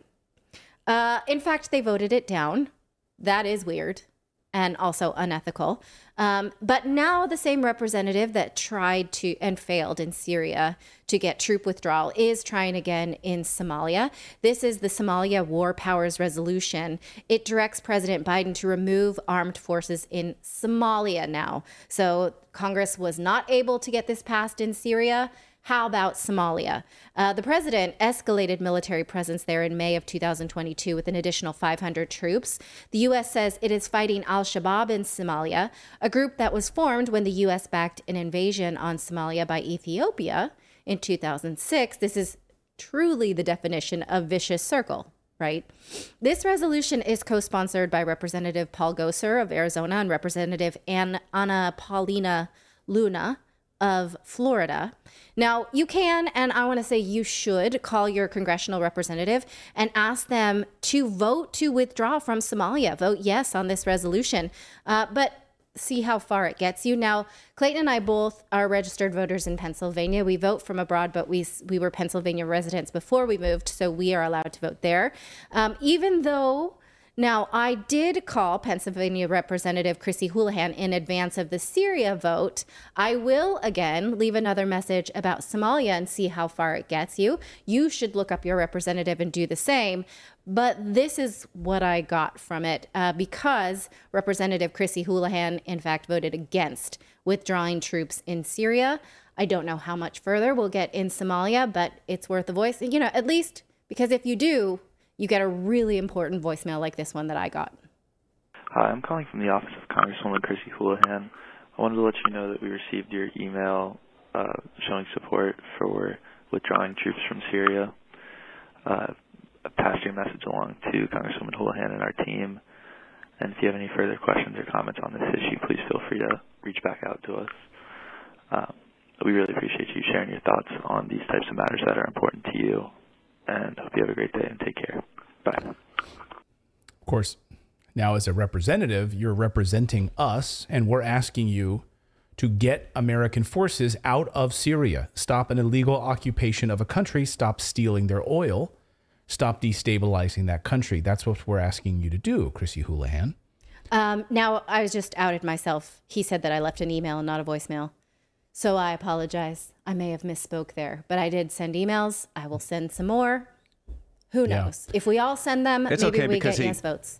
S2: Uh, in fact, they voted it down. That is weird and also unethical. Um, but now the same representative that tried to and failed in Syria to get troop withdrawal is trying again in Somalia. This is the Somalia War Powers Resolution. It directs President Biden to remove armed forces in Somalia now. So Congress was not able to get this passed in Syria. How about Somalia? Uh, the president escalated military presence there in May of two thousand twenty-two with an additional five hundred troops. The U S says it is fighting al-Shabaab in Somalia, a group that was formed when the U S backed an invasion on Somalia by Ethiopia in two thousand six. This is truly the definition of vicious circle, right? This resolution is co-sponsored by Representative Paul Gosar of Arizona and Representative Ann, Anna Paulina Luna of Florida. Now, you can, and I want to say you should, call your congressional representative and ask them to vote to withdraw from Somalia. Vote yes on this resolution, uh, but see how far it gets you. Now, Clayton and I both are registered voters in Pennsylvania. We vote from abroad, but we we were Pennsylvania residents before we moved, so we are allowed to vote there. Um, even though Now, I did call Pennsylvania Representative Chrissy Houlihan in advance of the Syria vote. I will, again, leave another message about Somalia and see how far it gets you. You should look up your representative and do the same. But this is what I got from it uh, because Representative Chrissy Houlihan, in fact, voted against withdrawing troops in Syria. I don't know how much further we'll get in Somalia, but it's worth a voice. You know, at least because if you do, you get a really important voicemail like this one that I got.
S11: Hi, I'm calling from the office of Congresswoman Chrissy Houlihan. I wanted to let you know that we received your email uh, showing support for withdrawing troops from Syria. Uh, I passed your message along to Congresswoman Houlihan and our team. And if you have any further questions or comments on this issue, please feel free to reach back out to us. Uh, we really appreciate you sharing your thoughts on these types of matters that are important to you. And hope you have a great day and take care. Bye.
S1: Of course, now as a representative, you're representing us, and we're asking you to get American forces out of Syria. Stop an illegal occupation of a country. Stop stealing their oil. Stop destabilizing that country. That's what we're asking you to do, Chrissy Houlihan.
S2: Um, now, I was just outed myself. He said that I left an email and not a voicemail. So I apologize. I may have misspoke there, but I did send emails. I will send some more. Who knows? Yeah. If we all send them,
S3: it's
S2: maybe
S3: okay
S2: we get
S3: he,
S2: yes votes.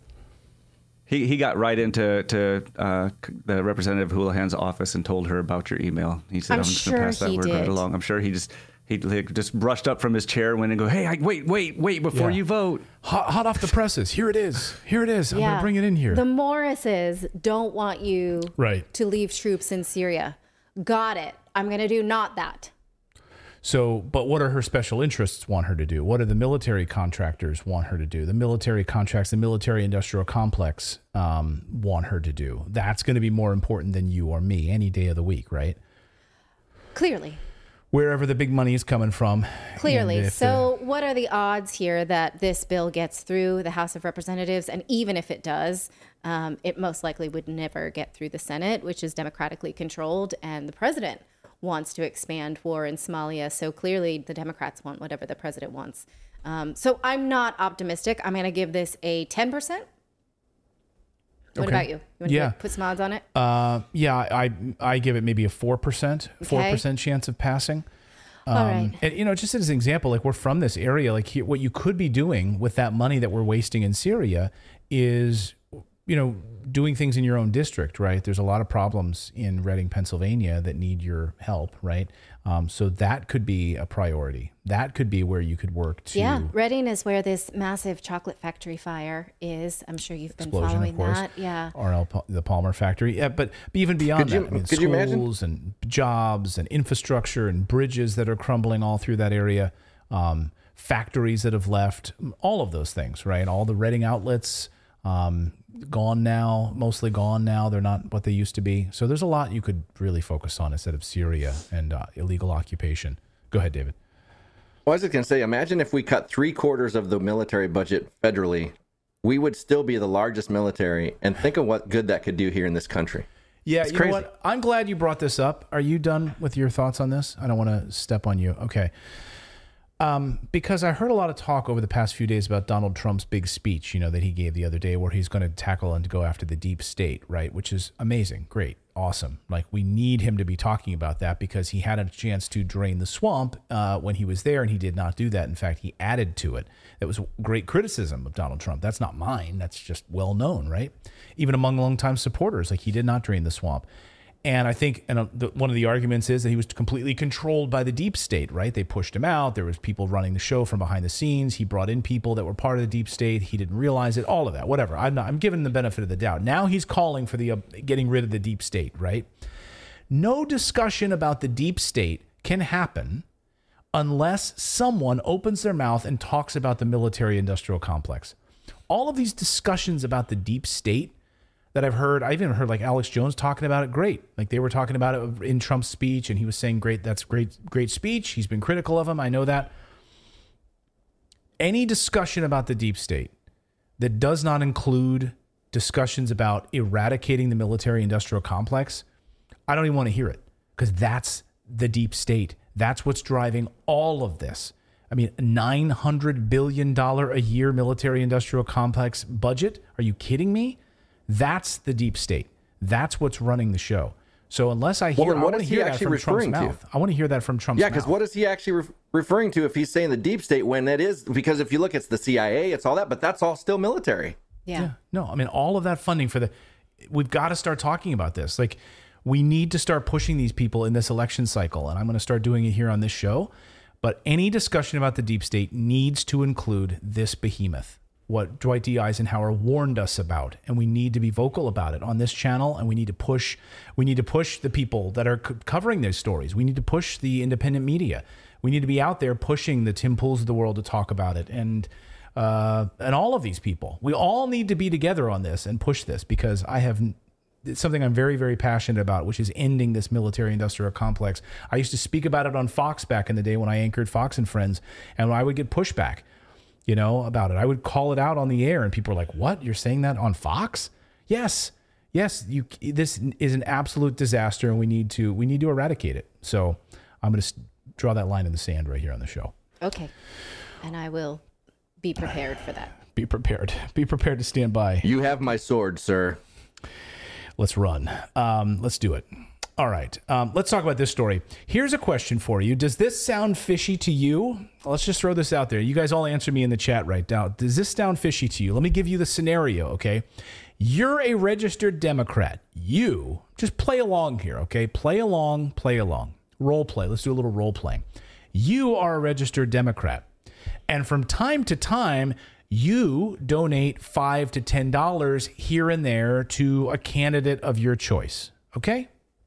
S3: He he got right into to uh, the Representative Houlihan's office and told her about your email. He said,
S2: I'm,
S3: I'm just
S2: sure
S3: going to pass that
S2: he
S3: word
S2: did.
S3: right along. I'm sure he just he just brushed up from his chair, went and go, hey, I, wait, wait, wait, before
S1: Yeah.
S3: you vote.
S1: Hot, hot off the presses. Here it is. Here it is. I'm
S2: Yeah.
S1: going to bring it in here.
S2: The Morrises don't want you
S1: Right.
S2: to leave troops in Syria. Got it. I'm going to do not that.
S1: So, but what are her special interests want her to do? What do the military contractors want her to do? The military contracts, the military industrial complex um, want her to do. That's going to be more important than you or me any day of the week, right?
S2: Clearly.
S1: Wherever the big money is coming from.
S2: Clearly.
S1: And if
S2: So what are the odds here that this bill gets through the House of Representatives? And even if it does, um, it most likely would never get through the Senate, which is democratically controlled. And the president wants to expand war in Somalia. So clearly the Democrats want whatever the president wants. Um, so I'm not optimistic. I'm going to give this a ten percent. What
S1: Okay.
S2: about you? You want
S1: Yeah.
S2: to put some odds on it?
S1: Uh, yeah, I I give it maybe a four percent, four
S2: Okay.
S1: percent chance of passing. Um,
S2: All right.
S1: And, you know, just as an example, like we're from this area, like here, what you could be doing with that money that we're wasting in Syria is, you know, doing things in your own district, right? There's a lot of problems in Reading, Pennsylvania that need your help, right? Um, so that could be a priority. That could be where you could work to
S2: Yeah, Reading is where this massive chocolate factory fire is. I'm sure you've been
S1: explosion,
S2: following
S1: of course.
S2: that. Yeah.
S1: R L, Pa- the Palmer factory. Yeah, but, but even beyond
S4: Could you-
S1: that, I mean,
S4: could you imagine?
S1: schools and jobs and infrastructure and bridges that are crumbling all through that area, um, factories that have left, all of those things, right? All the Reading outlets, um, gone now, mostly gone now. They're not what they used to be. So there's a lot you could really focus on instead of Syria and uh, illegal occupation. Go ahead, David.
S4: Well, I was just going to say, imagine if we cut three quarters of the military budget federally, we would still be the largest military. And think of what good that could do here in this country.
S1: Yeah,
S4: It's
S1: you
S4: crazy.
S1: know what? I'm glad you brought this up. Are you done with your thoughts on this? I don't want to step on you. Okay. Um, because I heard a lot of talk over the past few days about Donald Trump's big speech, you know, that he gave the other day where he's going to tackle and go after the deep state, right? Which is amazing. Great. Awesome. Like, we need him to be talking about that because he had a chance to drain the swamp uh, when he was there, and he did not do that. In fact, he added to it. That was great criticism of Donald Trump. That's not mine. That's just well known, right? Even among longtime supporters, like, he did not drain the swamp. And I think and uh, the, one of the arguments is that he was completely controlled by the deep state, right? They pushed him out. There was people running the show from behind the scenes. He brought in people that were part of the deep state. He didn't realize it, all of that, whatever. I'm not, I'm giving him the benefit of the doubt. Now he's calling for the uh, getting rid of the deep state, right? No discussion about the deep state can happen unless someone opens their mouth and talks about the military industrial complex. All of these discussions about the deep state that I've heard, I even heard like Alex Jones talking about it. Great. Like they were talking about it in Trump's speech and he was saying, great, that's great, great speech. He's been critical of him. I know that. Any discussion about the deep state that does not include discussions about eradicating the military industrial complex, I don't even want to hear it because that's the deep state. That's what's driving all of this. I mean, nine hundred billion dollars a year military industrial complex budget. Are you kidding me? That's the deep state. That's what's running the show. So unless I hear,
S4: Well, then
S1: I
S4: what
S1: want to
S4: is he
S1: hear that
S4: actually
S1: from Trump's
S4: referring to?
S1: mouth. I want to hear that from Trump's
S4: Yeah,
S1: mouth.
S4: because what is he actually re- referring to if he's saying the deep state when that is? Because if you look, it's the C I A, it's all that, but that's all still military.
S2: Yeah.
S1: Yeah. No, I mean, all of that funding for the, we've got to start talking about this. Like, we need to start pushing these people in this election cycle. And I'm going to start doing it here on this show. But any discussion about the deep state needs to include this behemoth, what Dwight D. Eisenhower warned us about. And we need to be vocal about it on this channel. And we need to push, we need to push the people that are c- covering those stories. We need to push the independent media. We need to be out there pushing the Tim Pools of the world to talk about it. And, uh, and all of these people, we all need to be together on this and push this, because I have it's something I'm very, very passionate about, which is ending this military industrial complex. I used to speak about it on Fox back in the day when I anchored Fox and Friends, and I would get pushback, you know, about it. I would call it out on the air, and people were like, "What? You're saying that on Fox?" Yes, yes. You. This is an absolute disaster, and we need to we need to eradicate it. So I'm going to draw that line in the sand right here on the show.
S2: Okay, and I will be prepared for that.
S1: Be prepared. Be prepared to stand by.
S4: You have my sword, sir.
S1: Let's run. Um, let's do it. All right. Um, let's talk about this story. Here's a question for you. Does this sound fishy to you? Let's just throw this out there. You guys all answer me in the chat right now. Does this sound fishy to you? Let me give you the scenario, okay? You're a registered Democrat. You, just play along here, okay? Play along, play along. Role play. Let's do a little role playing. You are a registered Democrat. And from time to time, you donate five to ten dollars here and there to a candidate of your choice. Okay?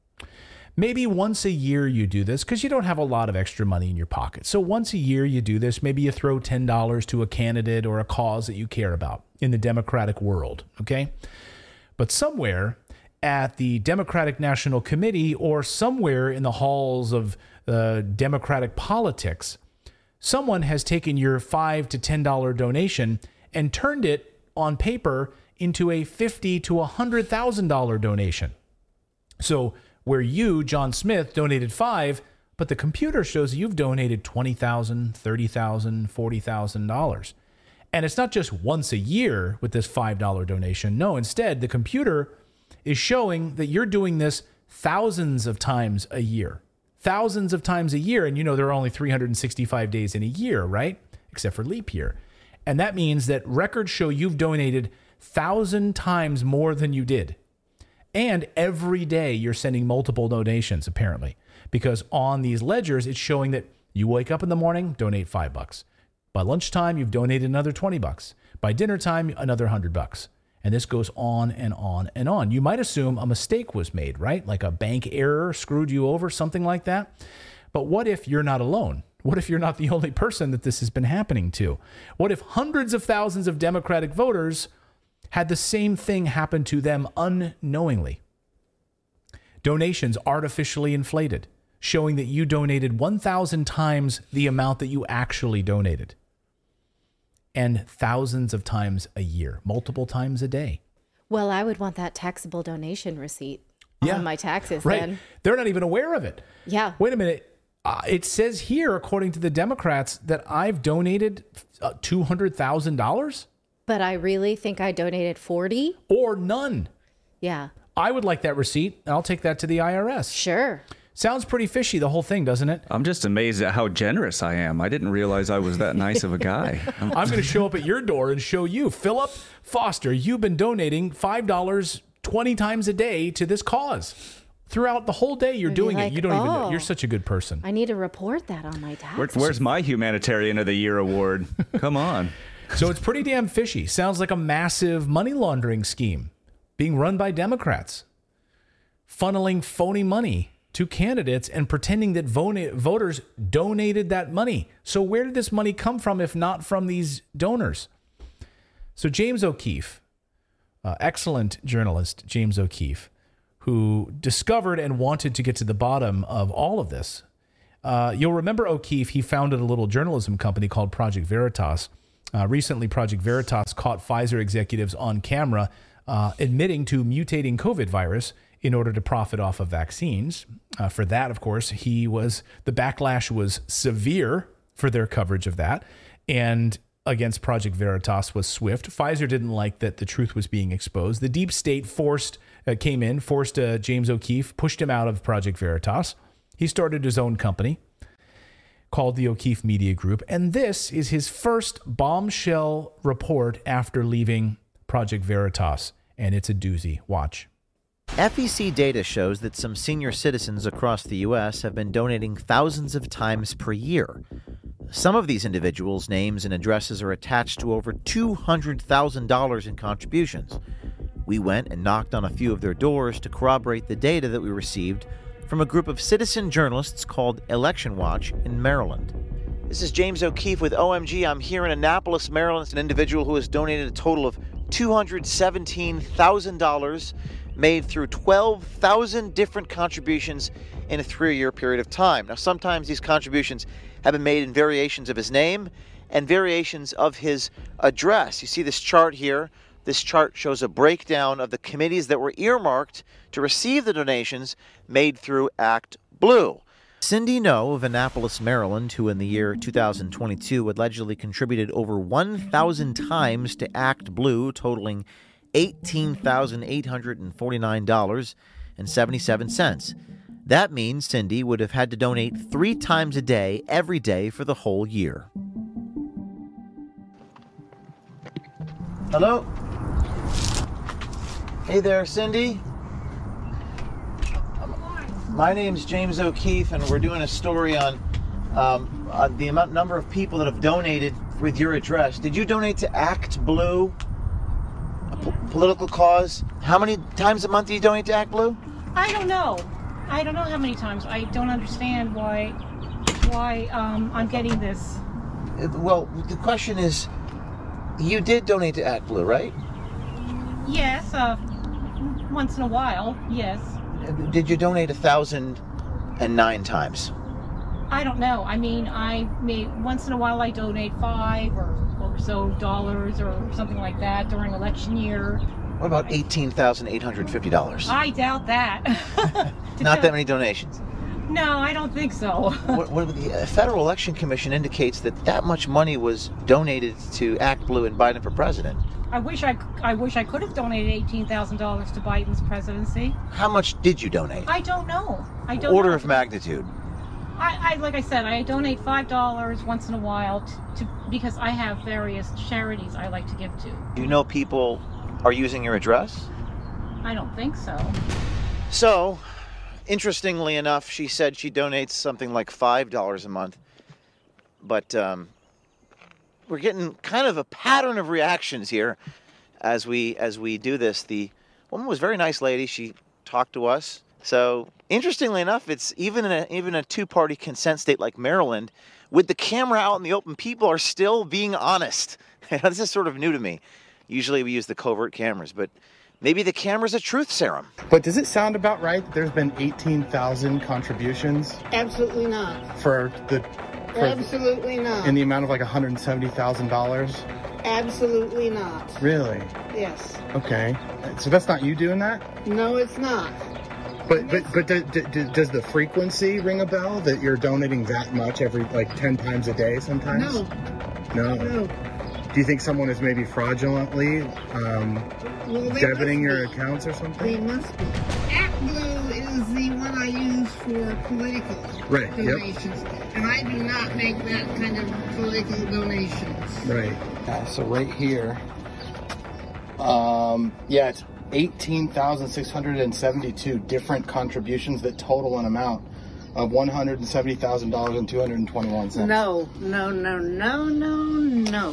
S1: Maybe once a year you do this because you don't have a lot of extra money in your pocket. So once a year you do this. Maybe you throw ten dollars to a candidate or a cause that you care about in the Democratic world. Okay? But somewhere at the Democratic National Committee or somewhere in the halls of uh, Democratic politics, someone has taken your five to ten dollar donation and turned it on paper into a fifty to a hundred thousand dollar donation. So where you, John Smith, donated five, but the computer shows you've donated twenty thousand, thirty thousand, forty thousand dollars. And it's not just once a year with this five dollar donation. No, instead, the computer is showing that you're doing this thousands of times a year. Thousands of times a year. And you know, there are only three hundred sixty-five days in a year, right? Except for leap year. And that means that records show you've donated thousand times more than you did. And every day you're sending multiple donations, apparently, because on these ledgers, it's showing that you wake up in the morning, donate five bucks. By lunchtime, you've donated another twenty bucks. By dinner time, another hundred bucks. And this goes on and on and on. You might assume a mistake was made, right? Like a bank error screwed you over, something like that. But what if you're not alone? What if you're not the only person that this has been happening to? What if hundreds of thousands of Democratic voters had the same thing happen to them unknowingly? Donations artificially inflated, showing that you donated one thousand times the amount that you actually donated. And thousands of times a year, multiple times a day.
S2: Well, I would want that taxable donation receipt
S1: yeah.
S2: on my taxes
S1: right.
S2: then.
S1: They're not even aware of it.
S2: Yeah.
S1: Wait a minute. Uh, it says here, according to the Democrats, that I've donated uh, two hundred thousand dollars.
S2: But I really think I donated forty.
S1: Or none.
S2: Yeah.
S1: I would like that receipt, and I'll take that to the I R S.
S2: Sure.
S1: Sounds pretty fishy, the whole thing, doesn't it?
S3: I'm just amazed at how generous I am. I didn't realize I was that nice of a guy.
S1: I'm, I'm going to show up at your door and show you, Philip Foster, you've been donating five dollars twenty times a day to this cause. Throughout the whole day, you're
S2: I'd be
S1: doing
S2: like,
S1: it. You don't even know.
S2: "Oh,
S1: You're such a good person.
S2: I need to report that on my taxes.
S3: Where, where's my Humanitarian of the Year award? Come on.
S1: So it's pretty damn fishy. Sounds like a massive money laundering scheme being run by Democrats, funneling phony money to candidates and pretending that vo- voters donated that money. So where did this money come from if not from these donors? So James O'Keefe, uh, excellent journalist James O'Keefe, who discovered and wanted to get to the bottom of all of this. Uh, you'll remember O'Keefe, he founded a little journalism company called Project Veritas. Uh, recently, Project Veritas caught Pfizer executives on camera uh, admitting to mutating COVID virus in order to profit off of vaccines. Uh, for that, of course, he was the backlash was severe for their coverage of that. And against Project Veritas was swift. Pfizer didn't like that the truth was being exposed. The deep state forced uh, came in, forced uh, James O'Keefe, pushed him out of Project Veritas. He started his own company called the O'Keefe Media Group. And this is his first bombshell report after leaving Project Veritas. And it's a doozy. Watch.
S12: F E C data shows that some senior citizens across the U S have been donating thousands of times per year. Some of these individuals' names and addresses are attached to over two hundred thousand dollars in contributions. We went and knocked on a few of their doors to corroborate the data that we received from a group of citizen journalists called Election Watch in Maryland. This is James O'Keefe with O M G. I'm here in Annapolis, Maryland. It's an individual who has donated a total of two hundred seventeen thousand dollars made through twelve thousand different contributions in a three-year period of time. Now, sometimes these contributions have been made in variations of his name and variations of his address. You see this chart here. This chart shows a breakdown of the committees that were earmarked to receive the donations made through Act Blue. Cindy No of Annapolis, Maryland, who in the year two thousand twenty-two allegedly contributed over one thousand times to Act Blue, totaling eighteen thousand eight hundred forty-nine dollars and seventy-seven cents. That means Cindy would have had to donate three times a day, every day for the whole year. Hello? Hey there, Cindy. My name's James O'Keefe, and we're doing a story on um, uh, the amount number of people that have donated with your address. Did you donate to Act Blue, a po- political cause? How many times a month do you donate to Act Blue?
S13: I don't know. I don't know how many times. I don't understand why why um, I'm getting this.
S12: Well, the question is, you did donate to Act Blue, right?
S13: Yes, uh, once in a while, yes.
S12: Did you donate a thousand and nine times?
S13: I don't know. I mean, I may once in a while I donate five or, or so dollars or something like that during election year.
S12: What about eighteen thousand eight hundred fifty dollars?
S13: I doubt that.
S12: Not that many donations.
S13: No, I don't think so.
S12: what, what, the Federal Election Commission indicates that that much money was donated to Act Blue and Biden for president.
S13: I wish I, I wish I could have donated eighteen thousand dollars to Biden's presidency.
S12: How much did you donate?
S13: I don't know. I don't
S12: Order
S13: know.
S12: of magnitude.
S13: I, I like I said, I donate five dollars once in a while to, to because I have various charities I like to give to.
S12: Do you know people are using your address?
S13: I don't think so.
S12: So, interestingly enough, she said she donates something like five dollars a month. But um, we're getting kind of a pattern of reactions here as we as we do this. The woman was a very nice lady. She talked to us. So, interestingly enough, it's even in a, even a two-party consent state like Maryland, with the camera out in the open, people are still being honest. This is sort of new to me. Usually we use the covert cameras, but maybe the camera's a truth serum.
S14: But does it sound about right that there's been eighteen thousand contributions?
S15: Absolutely not.
S14: For the... For
S15: Absolutely not.
S14: In the amount of like one hundred seventy thousand dollars?
S15: Absolutely not.
S14: Really?
S15: Yes.
S14: Okay. So that's not you doing that?
S15: No, it's not.
S14: But but but do, do, do, does the frequency ring a bell that you're donating that much every like ten times a day sometimes?
S15: No.
S14: No.
S15: No.
S14: Do you think someone is maybe fraudulently um,
S15: well,
S14: debiting your
S15: be.
S14: accounts or something?
S15: They must be. Act Blue is the one I use for political
S14: right.
S15: donations,
S14: yep.
S15: and I do not make that kind of political donations.
S14: Right. Uh, so right here, um, yeah, it's eighteen thousand six hundred seventy-two different contributions that total an amount of one hundred seventy thousand dollars and two hundred twenty-one cents.
S15: No, no, no, no, no, no.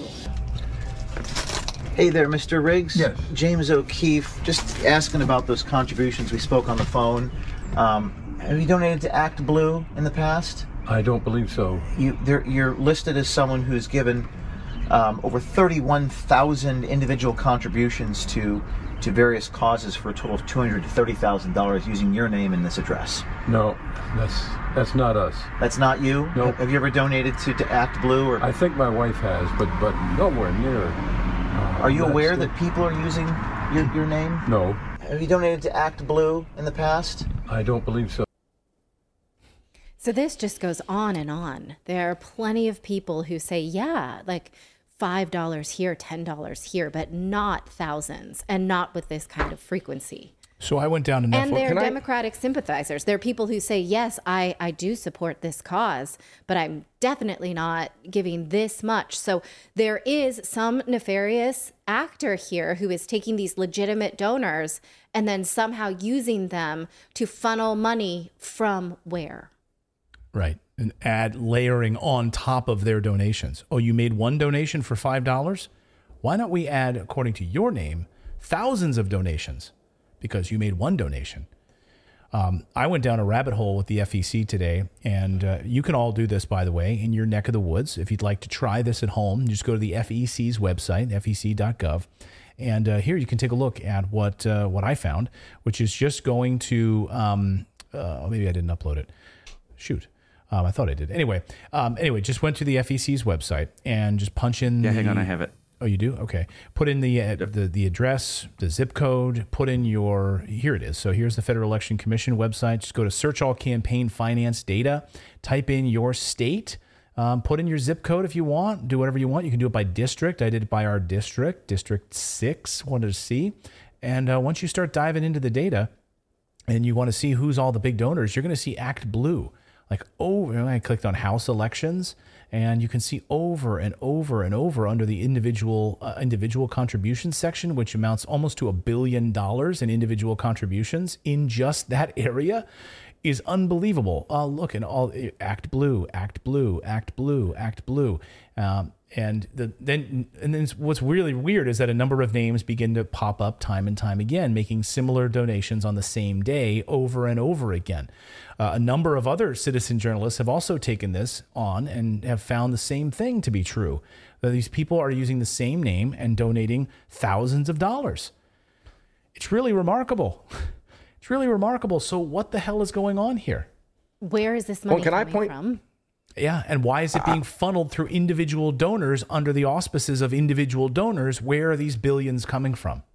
S12: Hey there, Mister Riggs.
S16: Yes.
S12: James O'Keefe, just asking about those contributions. We spoke on the phone. Um, have you donated to Act Blue in the past?
S16: I don't believe so.
S12: You, you're listed as someone who's given um, over thirty-one thousand individual contributions to to various causes for a total of two hundred thirty thousand dollars using your name in this address.
S16: No, that's that's not us.
S12: That's not you?
S16: No.
S12: Have you ever donated to, to Act Blue? Or?
S16: I think my wife has, but but nowhere near. Uh,
S12: Are you aware that people are using your, your name?
S16: No.
S12: Have you donated to Act Blue in the past?
S16: I don't believe so.
S2: So this just goes on and on. There are plenty of people who say, yeah, like five dollars here, ten dollars here, but not thousands and not with this kind of frequency.
S1: So I went down to Netflix.
S2: And they're
S1: Can I-
S2: Democratic sympathizers. They're people who say, yes, I, I do support this cause, but I'm definitely not giving this much. So there is some nefarious actor here who is taking these legitimate donors and then somehow using them to funnel money from where?
S1: Right. And add layering on top of their donations. Oh, you made one donation for five dollars? Why don't we add, according to your name, thousands of donations because you made one donation? Um, I went down a rabbit hole with the F E C today, and uh, you can all do this, by the way, in your neck of the woods. If you'd like to try this at home, just go to the F E C's website, F E C dot gov. And uh, here you can take a look at what uh, what I found, which is just going to, um, uh, maybe I didn't upload it. Shoot. Um, I thought I did. Anyway, um, anyway, just went to the F E C's website and just punch in.
S3: Yeah,
S1: the,
S3: hang on, I have it.
S1: Oh, you do? Okay. Put in the, uh, the the address, the zip code, put in your, here it is. So here's the Federal Election Commission website. Just go to search all campaign finance data, type in your state, um, put in your zip code if you want, do whatever you want. You can do it by district. I did it by our district, District six, wanted to see. And uh, once you start diving into the data and you want to see who's all the big donors, you're going to see Act Blue. Like, oh, I clicked on House elections, and you can see over and over and over under the individual uh, individual contributions section, which amounts almost to a billion dollars in individual contributions in just that area, is unbelievable. Uh, look, and all Act Blue, Act Blue, Act Blue, Act Blue, um, and the, then and then what's really weird is that a number of names begin to pop up time and time again, making similar donations on the same day over and over again. Uh, a number of other citizen journalists have also taken this on and have found the same thing to be true. That these people are using the same name and donating thousands of dollars. It's really remarkable. It's really remarkable. So what the hell is going on here?
S2: Where is this money
S4: Well, can I
S2: coming
S4: point-
S2: from?
S1: Yeah, and why is it being funneled through individual donors under the auspices of individual donors? Where are these billions coming from?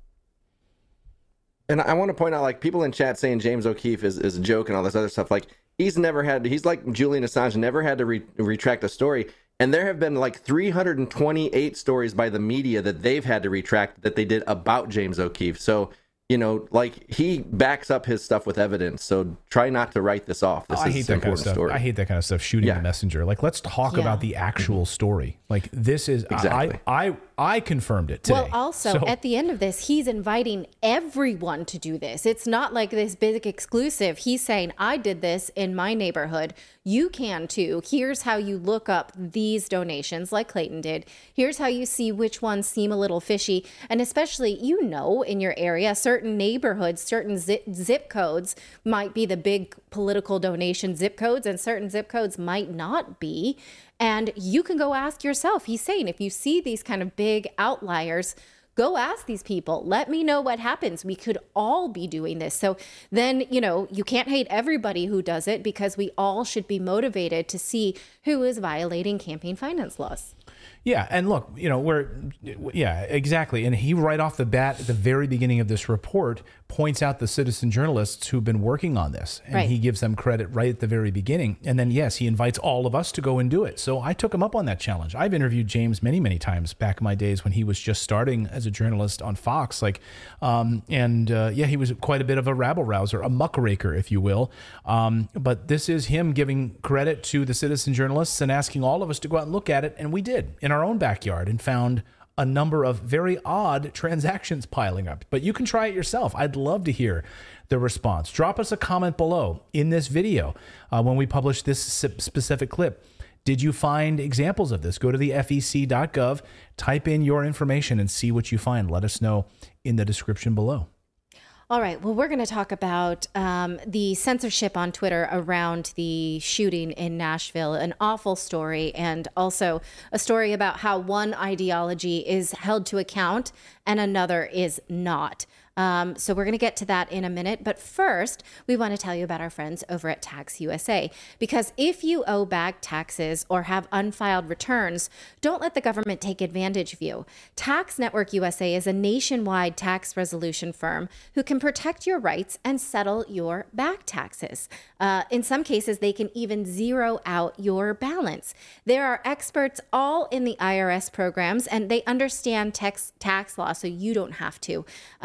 S4: And I want to point out, like, people in chat saying James O'Keefe is, is a joke and all this other stuff. Like, he's never had, he's like Julian Assange, never had to re- retract a story. And there have been like three hundred twenty-eight stories by the media that they've had to retract that they did about James O'Keefe. So, you know, like, he backs up his stuff with evidence. So try not to write this off. This
S1: Oh, I
S4: is
S1: hate
S4: an
S1: that kind of
S4: important
S1: stuff.
S4: story.
S1: I hate that kind of stuff. Shooting
S4: Yeah.
S1: the messenger. Like, let's talk
S2: Yeah.
S1: about the actual story. Like, this is
S4: Exactly.
S1: I I I confirmed it today.
S2: Well, also,
S1: So-
S2: at the end of this, he's inviting everyone to do this. It's not like this big exclusive. He's saying, I did this in my neighborhood. You can too. Here's how you look up these donations, like Clayton did. Here's how you see which ones seem a little fishy. And especially, you know, in your area, certain neighborhoods, certain zip, zip codes might be the big political donation zip codes, and certain zip codes might not be. And you can go ask yourself. He's saying, if you see these kind of big outliers, go ask these people. Let me know what happens. We could all be doing this. So then, you know, you can't hate everybody who does it, because we all should be motivated to see who is violating campaign finance laws.
S1: Yeah, and look, you know, we're, yeah, exactly. And he right off the bat, at the very beginning of this report, points out the citizen journalists who've been working on this. And
S2: Right.
S1: he gives them credit right at the very beginning. And then, yes, he invites all of us to go and do it. So I took him up on that challenge. I've interviewed James many, many times back in my days when he was just starting as a journalist on Fox. Like, um, and uh, yeah, he was quite a bit of a rabble rouser, a muckraker, if you will. Um, but this is him giving credit to the citizen journalists and asking all of us to go out and look at it. And we did in our own backyard and found a number of very odd transactions piling up. But you can try it yourself. I'd love to hear the response. Drop us a comment below in this video uh, when we publish this specific clip. Did you find examples of this? Go to the F E C dot gov, type in your information and see what you find. Let us know in the description below.
S2: All right. Well, we're going to talk about um, the censorship on Twitter around the shooting in Nashville, an awful story, and also a story about how one ideology is held to account and another is not. Um, so we're going to get to that in a minute. But first, we want to tell you about our friends over at Tax U S A. Because if you owe back taxes or have unfiled returns, don't let the government take advantage of you. Tax Network U S A is a nationwide tax resolution firm who can protect your rights and settle your back taxes. Uh, in some cases, they can even zero out your balance. There are experts all in the I R S programs, and they understand tax, tax law, so you don't have to. Um, over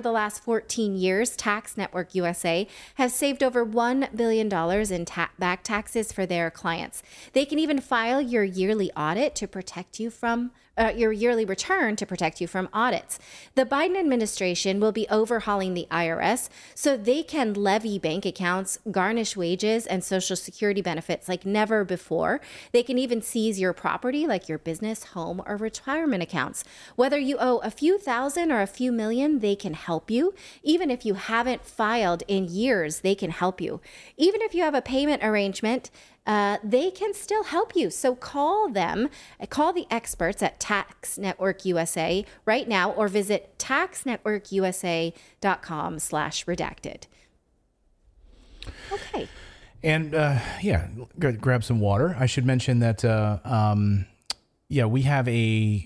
S2: over the last fourteen years, Tax Network U S A has saved over one billion dollars in ta- back taxes for their clients. They can even file your yearly audit to protect you from uh, your yearly return to protect you from audits. The Biden administration will be overhauling the I R S so they can levy bank accounts, garnish wages and Social Security benefits like never before. They can even seize your property like your business, home, or retirement accounts. Whether you owe a few thousand or a few million, they can help you. Even if you haven't filed in years, they can help you. Even if you have a payment arrangement, uh, they can still help you. So call them, call the experts at Tax Network U S A right now, or visit tax network u s a dot com slash redacted. Okay.
S1: And uh, yeah, g- grab some water. I should mention that, uh, um, yeah, we have a.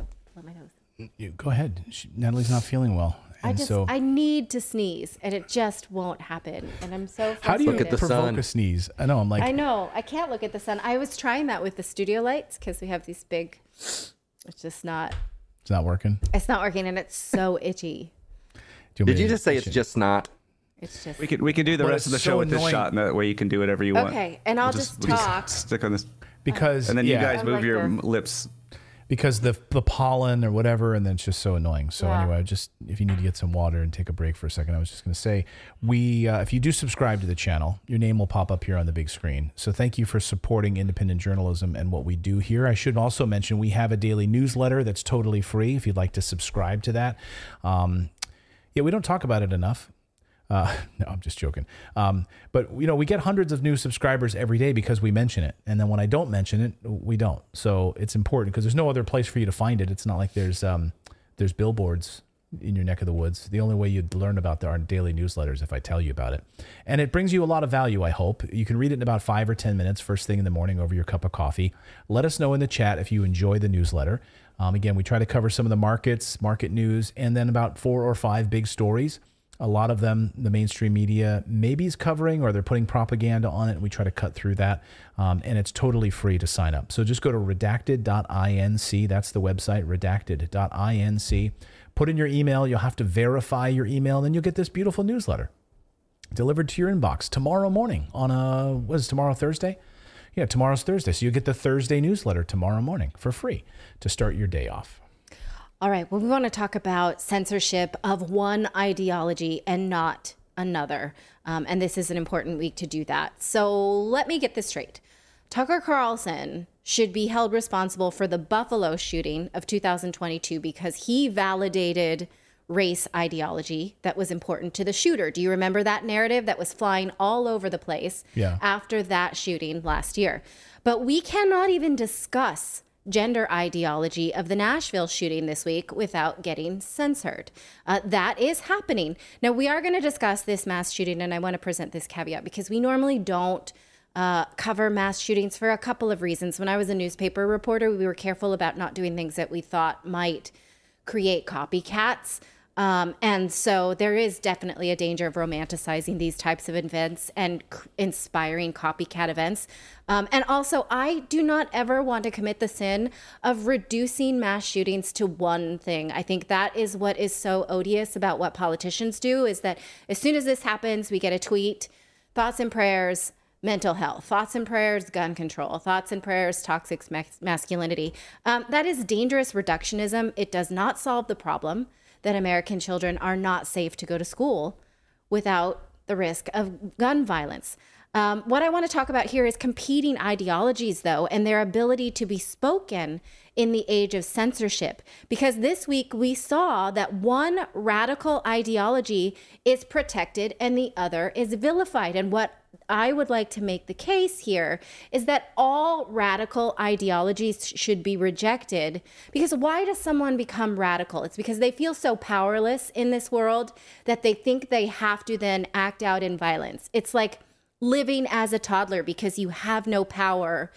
S1: You, go ahead. She, Natalie's not feeling well.
S2: I
S1: And
S2: just,
S1: so,
S2: I need to sneeze, and it just won't happen. And I'm so frustrated.
S1: how do you provoke a sneeze? I know. I'm like,
S2: I know. I can't look at the sun. I was trying that with the studio lights because we have these big. It's just not.
S1: it's not working.
S2: It's not working, and it's so itchy.
S1: Do you want me
S4: Did you
S1: to-
S4: just say it's just not?
S2: It's just.
S3: We could we could do the
S1: Well,
S3: rest of the
S1: it's
S3: show
S1: so
S3: with this
S1: annoying.
S3: shot, and that way you can do whatever you want.
S2: Okay, and I'll just
S3: we'll
S2: talk.
S3: stick on this
S1: Because
S3: and then
S1: yeah.
S3: you guys
S2: I
S3: move
S2: like
S3: your
S2: this.
S3: lips.
S1: because the the pollen or whatever, and then it's just so annoying. So
S2: Yeah.
S1: anyway, just if you need to get some water and take a break for a second, I was just going to say, we uh, if you do subscribe to the channel, your name will pop up here on the big screen. So thank you for supporting independent journalism and what we do here. I should also mention we have a daily newsletter that's totally free if you'd like to subscribe to that. Um, yeah, we don't talk about it enough. Uh, no, I'm just joking. Um, but you know, we get hundreds of new subscribers every day because we mention it. And then when I don't mention it, we don't. So it's important because there's no other place for you to find it. It's not like there's, um, there's billboards in your neck of the woods. The only way you'd learn about our daily newsletters if I tell you about it. And it brings you a lot of value, I hope. You can read it in about five or ten minutes, first thing in the morning over your cup of coffee. Let us know in the chat if you enjoy the newsletter. Um, again, we try to cover some of the markets, market news, and then about four or five big stories. A lot of them, the mainstream media maybe is covering, or they're putting propaganda on it, and we try to cut through that. Um, and it's totally free to sign up. So just go to redacted dot inc. That's the website, redacted dot inc. Put in your email. You'll have to verify your email, and then you'll get this beautiful newsletter delivered to your inbox tomorrow morning on a, what is tomorrow, Thursday? Yeah, tomorrow's Thursday. So you get the Thursday newsletter tomorrow morning for free to start your day off.
S2: All right. Well, we want to talk about censorship of one ideology and not another. Um, and this is an important week to do that. So let me get this straight. Tucker Carlson should be held responsible for the Buffalo shooting of two thousand twenty-two because he validated race ideology that was important to the shooter. Do you remember that narrative that was flying all over the place
S1: Yeah.
S2: after that shooting last year? But we cannot even discuss gender ideology of the Nashville shooting this week without getting censored. Uh, that is happening. Now, we are going to discuss this mass shooting, and I want to present this caveat because we normally don't uh, cover mass shootings for a couple of reasons. When I was a newspaper reporter, we were careful about not doing things that we thought might create copycats. Um, and so there is definitely a danger of romanticizing these types of events and c- inspiring copycat events. Um, and also, I do not ever want to commit the sin of reducing mass shootings to one thing. I think that is what is so odious about what politicians do, is that as soon as this happens, we get a tweet, thoughts and prayers, mental health, thoughts and prayers, gun control, thoughts and prayers, toxic mas- masculinity. Um, that is dangerous reductionism. It does not solve the problem that American children are not safe to go to school without the risk of gun violence. Um, what I want to talk about here is competing ideologies, though, and their ability to be spoken in the age of censorship. Because this week we saw that one radical ideology is protected and the other is vilified. And what I would like to make the case here is that all radical ideologies should be rejected. Because why does someone become radical? It's because they feel so powerless in this world that they think they have to then act out in violence. It's like living as a toddler because you have no power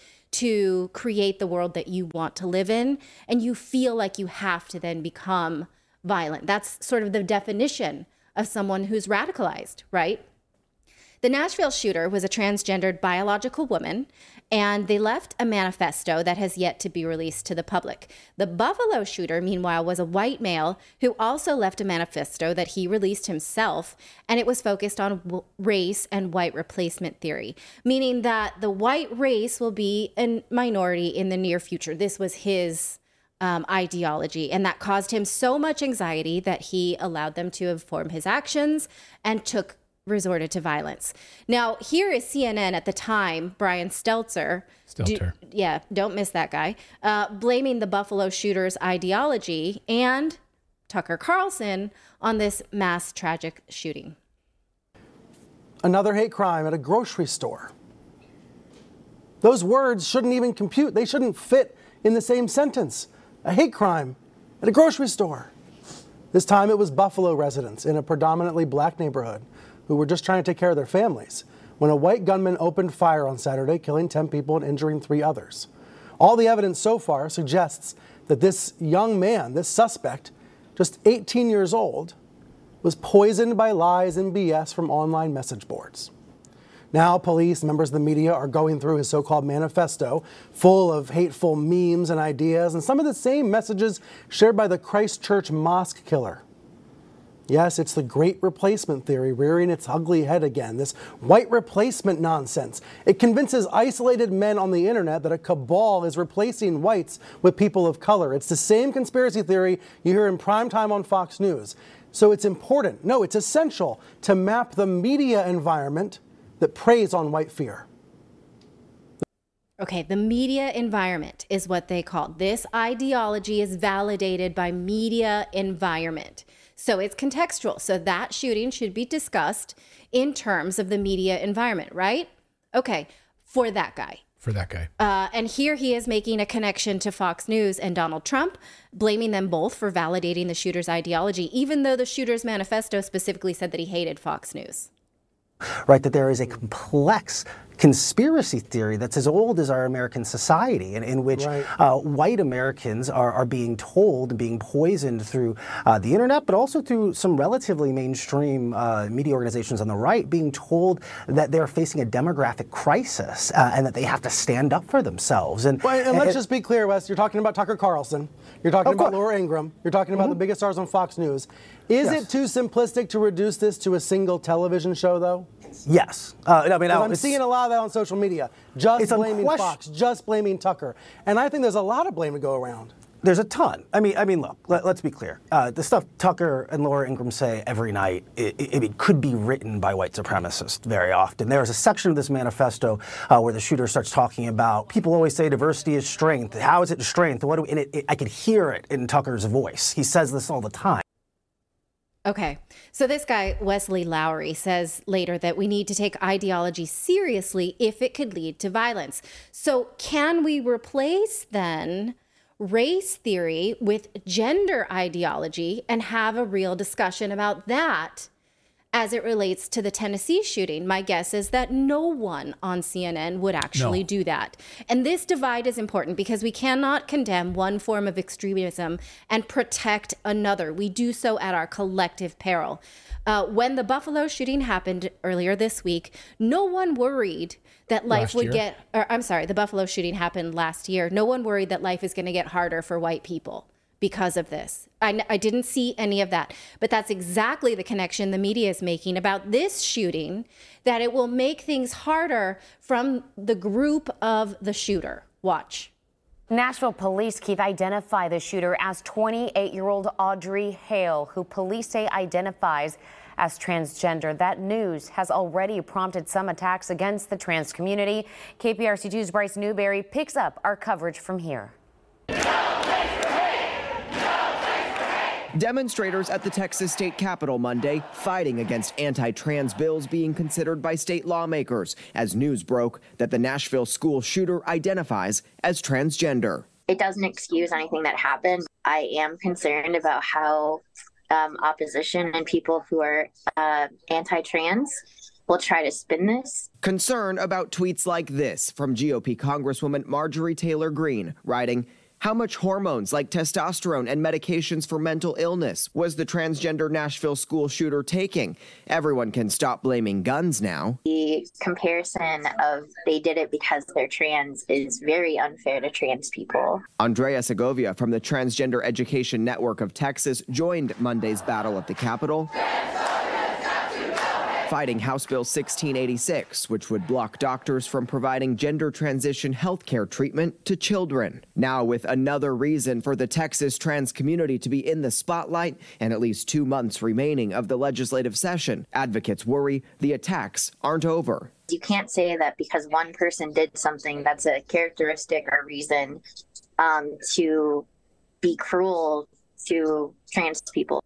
S2: to create the world that you want to live in, and you feel like you have to then become violent. That's sort of the definition of someone who's radicalized, right? The Nashville shooter was a transgendered biological woman, and they left a manifesto that has yet to be released to the public. The Buffalo shooter, meanwhile, was a white male who also left a manifesto that he released himself, and it was focused on w- race and white replacement theory, meaning that the white race will be a minority in the near future. This was his um, ideology, and that caused him so much anxiety that he allowed them to inform his actions and took resorted to violence. Now, here is C N N at the time, Brian Stelter.
S1: Stelter.
S2: Do, yeah, don't miss that guy. Uh, blaming the Buffalo shooter's ideology and Tucker Carlson on this mass tragic shooting.
S17: Another hate crime at a grocery store. Those words shouldn't even compute. They shouldn't fit in the same sentence. A hate crime at a grocery store. This time it was Buffalo residents in a predominantly black neighborhood who were just trying to take care of their families when a white gunman opened fire on Saturday, killing ten people and injuring three others. All the evidence so far suggests that this young man, this suspect, just eighteen years old, was poisoned by lies and B S from online message boards. Now police, members of the media are going through his so-called manifesto, full of hateful memes and ideas, and some of the same messages shared by the Christchurch mosque killer. Yes, it's the great replacement theory rearing its ugly head again, this white replacement nonsense. It convinces isolated men on the internet that a cabal is replacing whites with people of color. It's the same conspiracy theory you hear in primetime on Fox News. So it's important, no, it's essential to map the media environment that preys on white fear.
S2: Okay, the media environment is what they call it. This ideology is validated by media environment. So it's contextual. So that shooting should be discussed in terms of the media environment, right? Okay, for that guy.
S1: For that guy.
S2: Uh, and here he is making a connection to Fox News and Donald Trump, blaming them both for validating the shooter's ideology, even though the shooter's manifesto specifically said that he hated Fox News.
S18: Right, that there is a complex conspiracy theory that's as old as our American society, and in which right. uh, white Americans are, are being told and being poisoned through uh, the internet, but also through some relatively mainstream uh, media organizations on the right, being told that they're facing a demographic crisis uh, and that they have to stand up for themselves. And,
S17: well, and, and let's and, just be clear, Wes, you're talking about Tucker Carlson, you're talking about Laura Ingraham, you're talking about mm-hmm. the biggest stars on Fox News. Is yes. it too simplistic to reduce this to a single television show, though?
S18: Yes. Uh, I mean,
S17: I'm seeing a lot of that on social media. Just blaming Fox, just blaming Tucker. And I think there's a lot of blame to go around.
S18: There's a ton. I mean, I mean, look, let, let's be clear. Uh, the stuff Tucker and Laura Ingraham say every night, it, it, it could be written by white supremacists very often. There's a section of this manifesto uh, where the shooter starts talking about, people always say diversity is strength. How is it strength? What do we, and it, it, I could hear it in Tucker's voice. He says this all the time.
S2: Okay, so this guy, Wesley Lowery, says later that we need to take ideology seriously if it could lead to violence. So can we replace then race theory with gender ideology and have a real discussion about that as it relates to the Tennessee shooting? My guess is that no one on C N N would actually no. do that. And this divide is important because we cannot condemn one form of extremism and protect another. We do so at our collective peril. Uh, when the Buffalo shooting happened earlier this week, no one worried that life last would year. get, or I'm sorry, the Buffalo shooting happened last year. No one worried that life is going to get harder for white people because of this. I, I didn't see any of that. But that's exactly the connection the media is making about this shooting, that it will make things harder from the group of the shooter. Watch.
S19: Nashville police keep identify the shooter as twenty-eight-year-old Audrey Hale, who police say identifies as transgender. That news has already prompted some attacks against the trans community. K P R C two's Bryce Newberry picks up our coverage from here.
S20: Demonstrators at the Texas State Capitol Monday fighting against anti-trans bills being considered by state lawmakers as news broke that the Nashville school shooter identifies as transgender.
S21: It doesn't excuse anything that happened. I am concerned about how um, opposition and people who are uh, anti-trans will try to spin this.
S20: Concern about tweets like this from G O P Congresswoman Marjorie Taylor Greene, writing, How much hormones like testosterone and medications for mental illness was the transgender Nashville school shooter taking? Everyone can stop blaming guns now.
S21: The comparison of they did it because they're trans is very unfair to trans people.
S20: Andrea Segovia from the Transgender Education Network of Texas joined Monday's battle at the Capitol, fighting House Bill sixteen eighty-six, which would block doctors from providing gender transition health care treatment to children. Now, with another reason for the Texas trans community to be in the spotlight and at least two months remaining of the legislative session, advocates worry the attacks aren't over.
S21: You can't say that because one person did something that's a characteristic or reason um, to be cruel to trans people.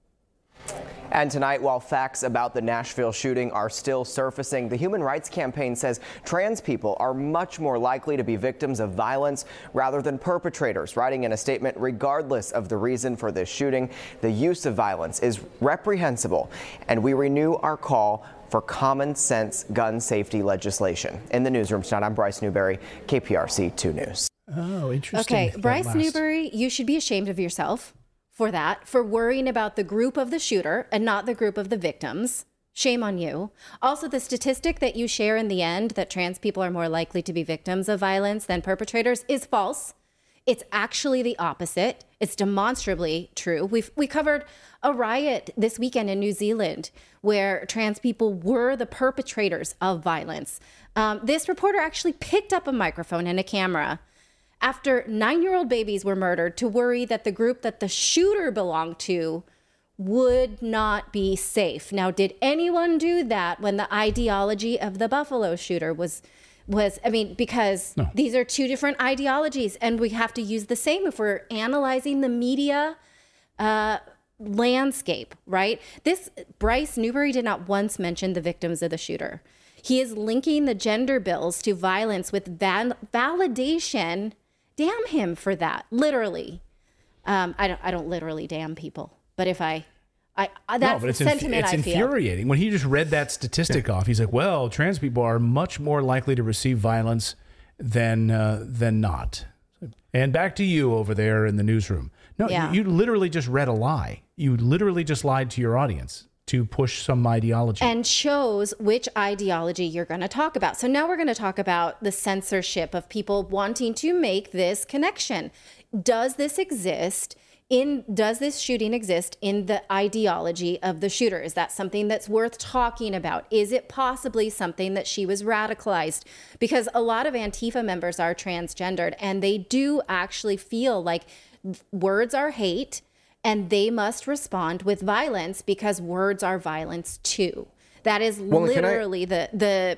S20: And tonight, while facts about the Nashville shooting are still surfacing, the Human Rights Campaign says trans people are much more likely to be victims of violence rather than perpetrators. Writing in a statement, regardless of the reason for this shooting, the use of violence is reprehensible, and we renew our call for common sense gun safety legislation. In the newsroom tonight, I'm Bryce Newberry, K P R C two News.
S1: Oh, interesting.
S2: Okay, Bryce Newberry, you should be ashamed of yourself for that, for worrying about the group of the shooter and not the group of the victims. Shame on you. Also, the statistic that you share in the end that trans people are more likely to be victims of violence than perpetrators is false. It's actually the opposite. It's demonstrably true. We've we covered a riot this weekend in New Zealand where trans people were the perpetrators of violence. Um, this reporter actually picked up a microphone and a camera after nine-year-old babies were murdered to worry that the group that the shooter belonged to would not be safe. Now, did anyone do that when the ideology of the Buffalo shooter was, was I mean, because no. These are two different ideologies, and we have to use the same if we're analyzing the media uh, landscape, right? This, Bryce Newberry did not once mention the victims of the shooter. He is linking the gender bills to violence with val- validation. Damn him for that, literally. Um, I don't. I don't literally damn people, but if I, I uh, that's
S1: no, but it's
S2: the sentiment
S1: inf- it's
S2: I
S1: infuriating
S2: feel.
S1: when he just read that statistic off. He's like, "Well, trans people are much more likely to receive violence than uh, than not." And back to you over there in the newsroom. No,
S2: Yeah.
S1: you, you literally just read a lie. You literally just lied to your audience to push some ideology.
S2: And shows which ideology you're going to talk about. So now we're going to talk about the censorship of people wanting to make this connection. Does this exist in, does this shooting exist in the ideology of the shooter? Is that something that's worth talking about? Is it possibly something that she was radicalized? Because a lot of Antifa members are transgendered, and they do actually feel like words are hate, and they must respond with violence because words are violence too. That is well, literally I, the the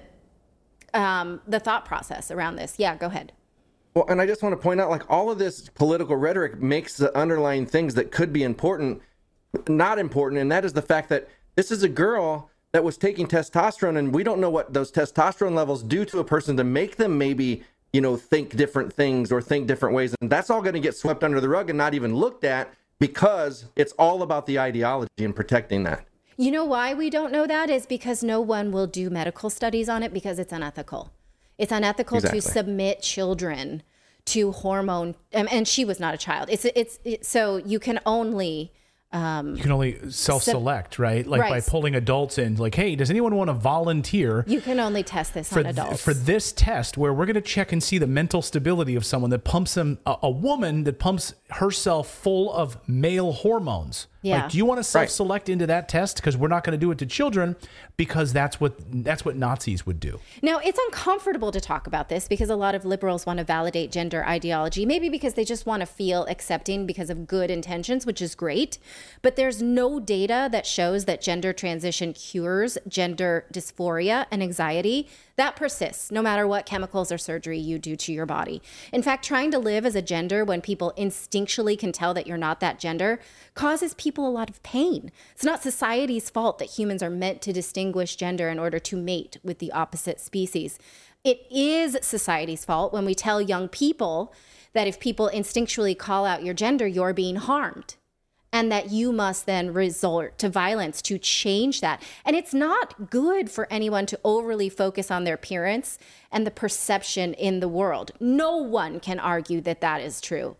S2: um, the thought process around this. Yeah, go ahead.
S4: Well, and I just want to point out, like, all of this political rhetoric makes the underlying things that could be important not important, and that is the fact that this is a girl that was taking testosterone, and we don't know what those testosterone levels do to a person to make them maybe, you know, think different things or think different ways, and that's all going to get swept under the rug and not even looked at, because it's all about the ideology and protecting that.
S2: You know why we don't know that is because no one will do medical studies on it because it's unethical. It's unethical
S4: Exactly.
S2: to submit children to hormone, um, and she was not a child. It's it's it, so you can only um,
S1: you can only self-select, right? Like
S2: right.
S1: by pulling adults in, like, hey, does anyone want to volunteer?
S2: You can only test this
S1: for
S2: on adults.
S1: Th- for this test, where we're going to check and see the mental stability of someone that pumps them, a, a woman that pumps herself full of male hormones.
S2: Yeah.
S1: Like, do you want to self-select right. into that test? Because we're not going to do it to children, because that's what that's what Nazis would do.
S2: Now, it's uncomfortable to talk about this because a lot of liberals want to validate gender ideology, maybe because they just want to feel accepting because of good intentions, which is great. But there's no data that shows that gender transition cures gender dysphoria and anxiety. That persists no matter what chemicals or surgery you do to your body. In fact, trying to live as a gender when people instinctually can tell that you're not that gender causes people a lot of pain. It's not society's fault that humans are meant to distinguish gender in order to mate with the opposite species. It is society's fault when we tell young people that if people instinctually call out your gender, you're being harmed, and that you must then resort to violence to change that. And it's not good for anyone to overly focus on their appearance and the perception in the world. No one can argue that that is true.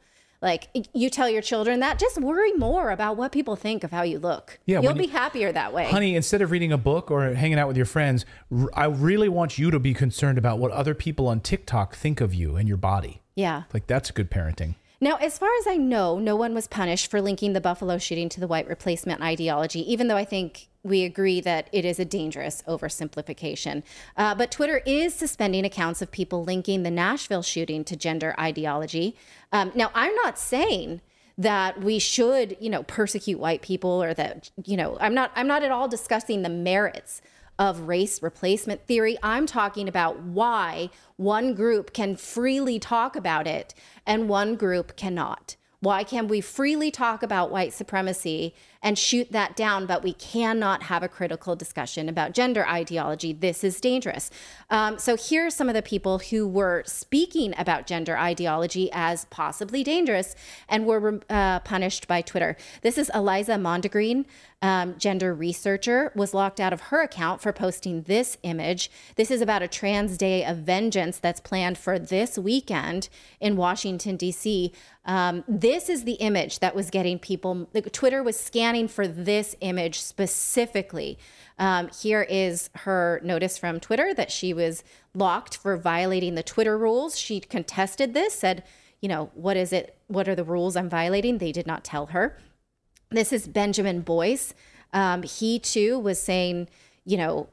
S2: Like, you tell your children that, just worry more about what people think of how you look.
S1: Yeah,
S2: You'll
S1: when
S2: be
S1: you-
S2: happier that way.
S1: Honey, instead of reading a book or hanging out with your friends, r- I really want you to be concerned about what other people on TikTok think of you and your body.
S2: Yeah.
S1: Like, that's good parenting.
S2: Now, as far as I know, no one was punished for linking the Buffalo shooting to the white replacement ideology, even though I think we agree that it is a dangerous oversimplification. Uh, but Twitter is suspending accounts of people linking the Nashville shooting to gender ideology. Um, now, I'm not saying that we should, you know, persecute white people, or that, you know, I'm not, I'm not at all discussing the merits of race replacement theory. I'm talking about why one group can freely talk about it and one group cannot. Why can we freely talk about white supremacy and shoot that down, but we cannot have a critical discussion about gender ideology? This is dangerous. Um, so here are some of the people who were speaking about gender ideology as possibly dangerous and were uh, punished by Twitter. This is Eliza Mondegreen, um, gender researcher, was locked out of her account for posting this image. This is about a trans day of vengeance that's planned for this weekend in Washington, D C. Um, this is the image that was getting people, like, Twitter was scanning for this image specifically. Um, here is her notice from Twitter that she was locked for violating the Twitter rules. She contested this, said, you know, what is it? What are the rules I'm violating? They did not tell her. This is Benjamin Boyce. Um, he too was saying, you know,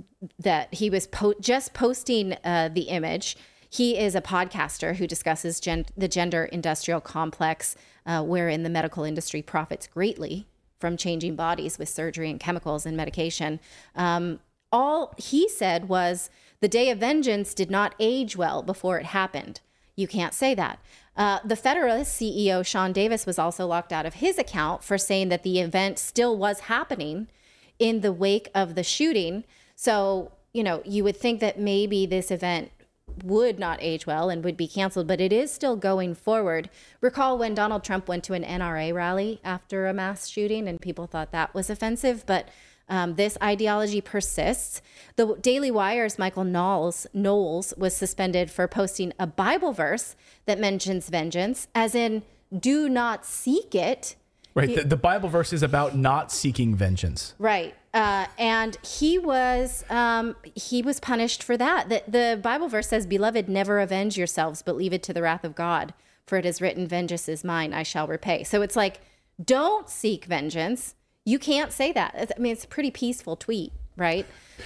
S2: that he was po- just posting uh, the image. He is a podcaster who discusses gen- the gender industrial complex, uh, wherein the medical industry profits greatly from changing bodies with surgery and chemicals and medication. Um, all he said was the day of vengeance did not age well before it happened. You can't say that. Uh, the Federalist C E O, Sean Davis, was also locked out of his account for saying that the event still was happening in the wake of the shooting. So, you know, you would think that maybe this event would not age well and would be canceled, but it is still going forward. Recall when Donald Trump went to an N R A rally after a mass shooting and people thought that was offensive, but um, this ideology persists. The Daily Wire's Michael Knowles, Knowles was suspended for posting a Bible verse that mentions vengeance, as in, do not seek it.
S1: Right.
S2: He-
S1: The, the Bible verse is about not seeking vengeance.
S2: Right. Uh, and he was um, he was punished for that. The, the Bible verse says, "Beloved, never avenge yourselves, but leave it to the wrath of God. For it is written, vengeance is mine, I shall repay." So it's like, don't seek vengeance. You can't say that. I mean, it's a pretty peaceful tweet, right?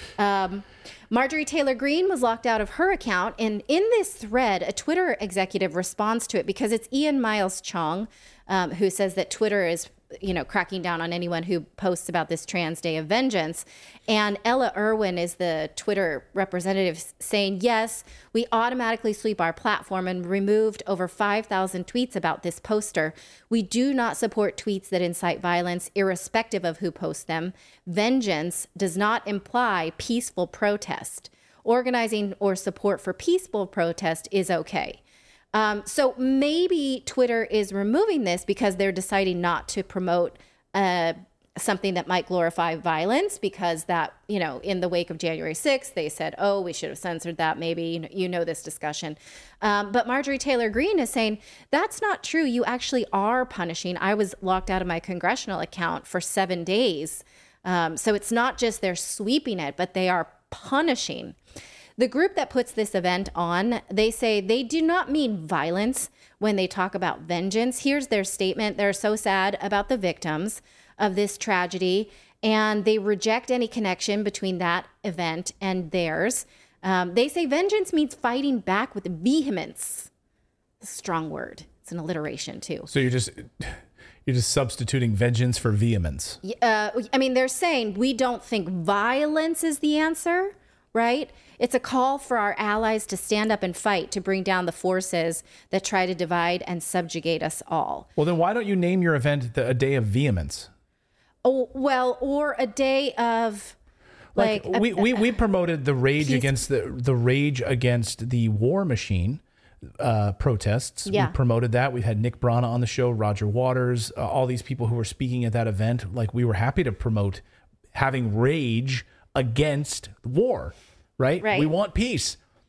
S2: Um, Marjorie Taylor Greene was locked out of her account. And in this thread, a Twitter executive responds to it because it's Ian Miles Chong, um, who says that Twitter is, you know, cracking down on anyone who posts about this trans day of vengeance. And Ella Irwin is the Twitter representative saying, yes, we automatically sweep our platform and removed over five thousand tweets about this poster. We do not support tweets that incite violence, irrespective of who posts them. Vengeance does not imply peaceful protest. Organizing or support for peaceful protest is okay. Um, so maybe Twitter is removing this because they're deciding not to promote uh, something that might glorify violence, because that, you know, in the wake of January sixth, they said, oh, we should have censored that. Maybe, you know, you know this discussion. Um, but Marjorie Taylor Greene is saying that's not true. You actually are punishing. I was locked out of my congressional account for seven days. Um, so it's not just they're sweeping it, but they are punishing. The group that puts this event on, they say they do not mean violence when they talk about vengeance. Here's their statement. They're so sad about the victims of this tragedy, and they reject any connection between that event and theirs. Um, they say vengeance means fighting back with vehemence. A strong word. It's an alliteration, too.
S1: So you're just you're just substituting vengeance for vehemence.
S2: Uh, I mean, they're saying we don't think violence is the answer, right? It's a call for our allies to stand up and fight to bring down the forces that try to divide and subjugate us all.
S1: Well, then why don't you name your event the, a day of vehemence?
S2: Oh, well, or a day of like,
S1: Like,
S2: a-
S1: we, we, we promoted the rage
S2: Peace-
S1: against the the rage against the war machine uh, protests.
S2: Yeah.
S1: We promoted that. We had Nick Brana on the show, Roger Waters, uh, all these people who were speaking at that event. Like, we were happy to promote having rage against war, right?
S2: Right.
S1: We want peace.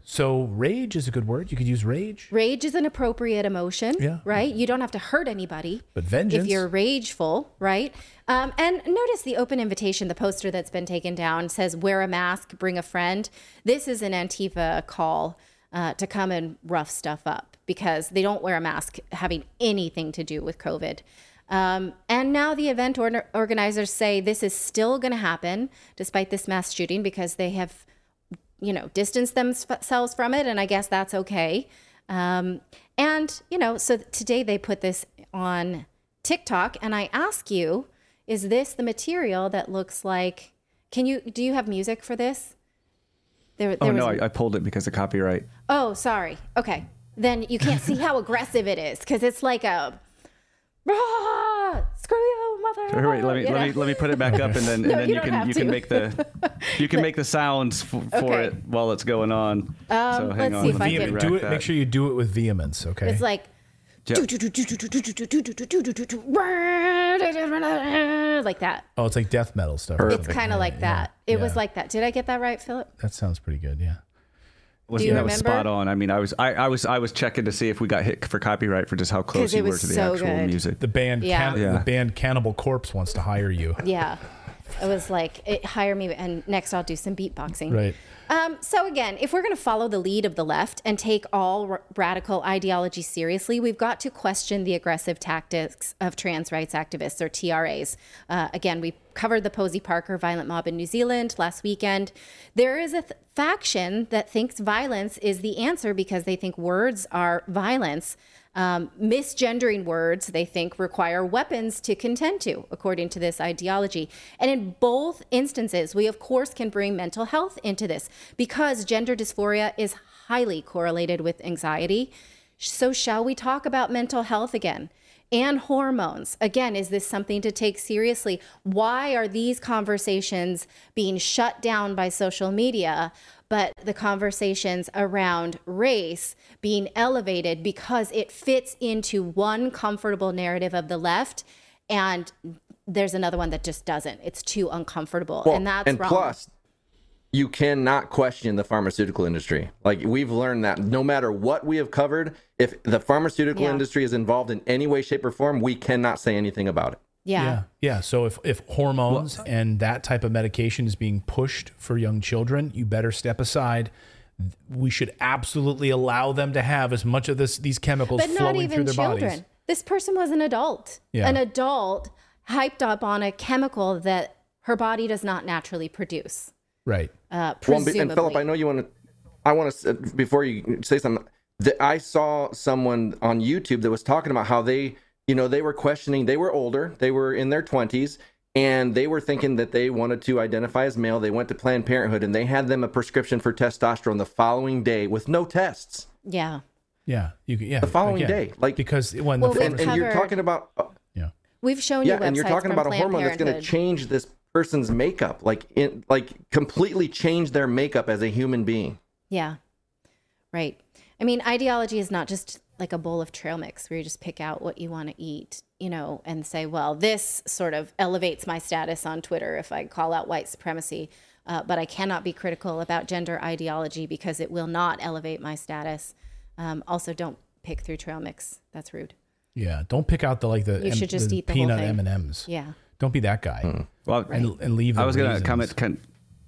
S1: So rage is a good word. You could use rage.
S2: Rage is an appropriate emotion,
S1: Yeah.
S2: right? You don't have to hurt anybody.
S1: But vengeance.
S2: If you're rageful, right? Um, and notice the open invitation, the poster that's been taken down says, wear a mask, bring a friend. This is an Antifa call uh, to come and rough stuff up because they don't wear a mask having anything to do with COVID. Um, and now the event or- organizers say this is still going to happen despite this mass shooting because they have you know, distance themselves from it. And I guess that's okay. Um, and, you know, so today they put this on TikTok and I ask you, is this the material that looks like, can you, do you have music for this? There,
S3: Oh,
S2: there
S3: no,
S2: was-
S3: I, I pulled it because of copyright.
S2: Oh, sorry. Okay. Then you can't see how aggressive it is because it's like a, ah, screw you, mother.
S3: All right, let me
S2: you
S3: let
S2: know?
S3: me let me put it back up, and then
S2: No,
S3: and then
S2: you
S3: you,
S2: don't
S3: can
S2: have
S3: you
S2: to.
S3: can make the you can make the sounds f- for
S2: Okay.
S3: it while it's going on.
S2: Um,
S3: so hang
S2: let's
S3: on,
S2: see if
S3: let
S2: I
S3: me
S2: can-
S3: rack
S1: Do it.
S3: that.
S1: Make sure you do it with vehemence. Okay.
S2: It's like,
S3: Yeah.
S2: like that.
S1: Oh, it's like death metal stuff.
S2: It's kind of like that. It was
S1: yeah.
S2: like that. Did I get that right, Philip?
S1: That sounds pretty good. Yeah.
S3: Was,
S2: Do you
S3: that was
S2: remember?
S3: spot on. I mean, I was I, I was I was checking to see if we got hit for copyright for just how close
S2: 'Cause it
S3: you were
S2: was
S3: to the
S2: so
S3: actual
S2: good.
S3: music.
S1: The band,
S2: Yeah.
S1: Can-
S3: Yeah.
S1: the band Cannibal Corpse wants to hire you.
S2: Yeah. It was like, it, hire me, and next I'll do some beatboxing.
S1: Right.
S2: Um, so again, if we're going to follow the lead of the left and take all r- radical ideology seriously, we've got to question the aggressive tactics of trans rights activists, or T R As. Uh, again, we covered the Posey Parker violent mob in New Zealand last weekend. There is a th- faction that thinks violence is the answer because they think words are violence. Um, misgendering words, they think, require weapons to contend to, according to this ideology. And in both instances, we, of course, can bring mental health into this because gender dysphoria is highly correlated with anxiety. So shall we talk about mental health again? And hormones. Again, is this something to take seriously? Why are these conversations being shut down by social media, but the conversations around race being elevated because it fits into one comfortable narrative of the left, and there's another one that just doesn't? It's too uncomfortable,
S4: Well,
S2: and that's
S4: and
S2: wrong.
S4: plus, you cannot question the pharmaceutical industry. Like, we've learned that no matter what we have covered, if the pharmaceutical
S2: Yeah.
S4: industry is involved in any way, shape, or form, we cannot say anything about it.
S2: Yeah.
S1: Yeah. Yeah. So if, if hormones and that type of medication is being pushed for young children, you better step aside. We should absolutely allow them to have as much of this these chemicals
S2: But not
S1: flowing
S2: even
S1: through their
S2: children.
S1: bodies.
S2: This person was an adult.
S1: Yeah.
S2: An adult hyped up on a chemical that her body does not naturally produce.
S1: Right.
S2: Uh,
S4: Well,
S2: presumably.
S4: and Philip, I know you want to. I want to before you say something. That I saw someone on YouTube that was talking about how they, you know, they were questioning. They were older. They were in their twenties, and they were thinking that they wanted to identify as male. They went to Planned Parenthood, and they had them a prescription for testosterone the following day with no tests.
S2: Yeah.
S1: Yeah. You can- yeah.
S4: The following
S1: again,
S4: day, like
S1: because when
S2: Well,
S1: the
S2: we've
S4: and, and you're
S2: covered-
S4: talking about
S2: We've shown
S4: yeah,
S2: you
S4: and you're
S2: websites
S4: talking
S2: from
S4: about a
S2: Planned
S4: hormone that's going to
S2: Parenthood.
S4: change this person's makeup, like in, like completely change their makeup as a human being.
S2: Yeah. Right. I mean, ideology is not just like a bowl of trail mix where you just pick out what you want to eat, you know, and say, well, this sort of elevates my status on Twitter if I call out white supremacy. Uh, but I cannot be critical about gender ideology because it will not elevate my status. Um, also, don't pick through trail mix. That's rude.
S1: Yeah. Don't pick out the like the,
S2: You should just
S1: the
S2: eat the whole
S1: peanut
S2: thing.
S1: M and M's.
S2: Yeah.
S1: Don't be that guy.
S3: Well,
S1: and, and leave. The
S3: I was going to
S1: raisins.
S3: comment kind